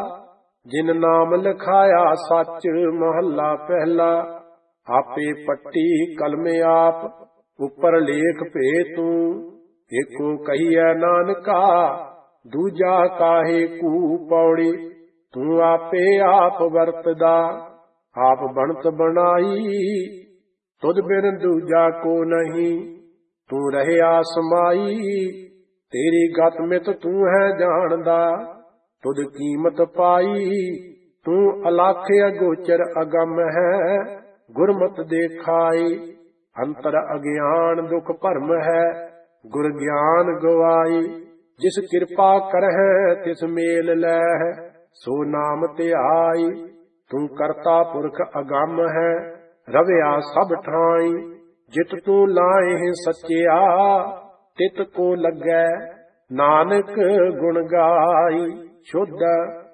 ਜਿਨ ਨਾਮ ਲਿਖਾਇਆ ਸੱਚ। ਮਹੱਲਾ ਪਹਿਲਾ। ਆਪੇ ਪੱਟੀ ਕਲਮ ਆਪ, ਉੱਪਰ ਲੇਖ ਭੇ ਤੂੰ। ਏਕੋ ਕਹੀਐ ਨਾਨਕਾ, ਦੂਜਾ ਕਾਹੇ ਕੂ ਪੌੜੀ। ਤੂੰ ਆਪੇ ਆਪ ਵਰਤਦਾ, ਆਪ ਬਣਤ ਬਣਾਈ। ਤੁਧ ਬਿਨ ਦੂਜਾ ਕੋ ਨਹੀਂ, ਤੂੰ ਰਹਿਆ ਸਮਾਈ। ਤੇਰੀ ਗਤ ਮਿਤ ਤੂੰ ਹੈ ਜਾਣਦਾ, ਤੁਧ ਕੀਮਤ ਪਾਈ। ਤੂੰ ਅਲਖ ਅਗੋਚਰ ਅਗੰਮ ਹੈ, ਗੁਰਮਤਿ ਦੇਖਾਈ। ਅੰਤਰ ਅਗਿਆਨ ਦੁਖ ਭਰਮ ਹੈ, ਗੁਰ ਗਿਆਨ ਗਵਾਈ। ਜਿਸ ਕਿਰਪਾ ਕਰਹਿ ਤਿਸ ਮੇਲ ਲੈਹਿ, ਸੋ ਨਾਮ ਧਿਆਈ। ਤੂੰ ਕਰਤਾ ਪੁਰਖ ਅਗੰਮ ਹੈ, ਰਵਿਆ ਸਭ ਠਾਈ। ਜਿਤ ਤੂੰ ਲਾਇਹਿ ਸਚਿਆ, ਤਿਤ ਕੋ ਲੱਗੈ ਨਾਨਕ ਗੁਣ ਗਾਈ। ਸ਼ੁੱਧ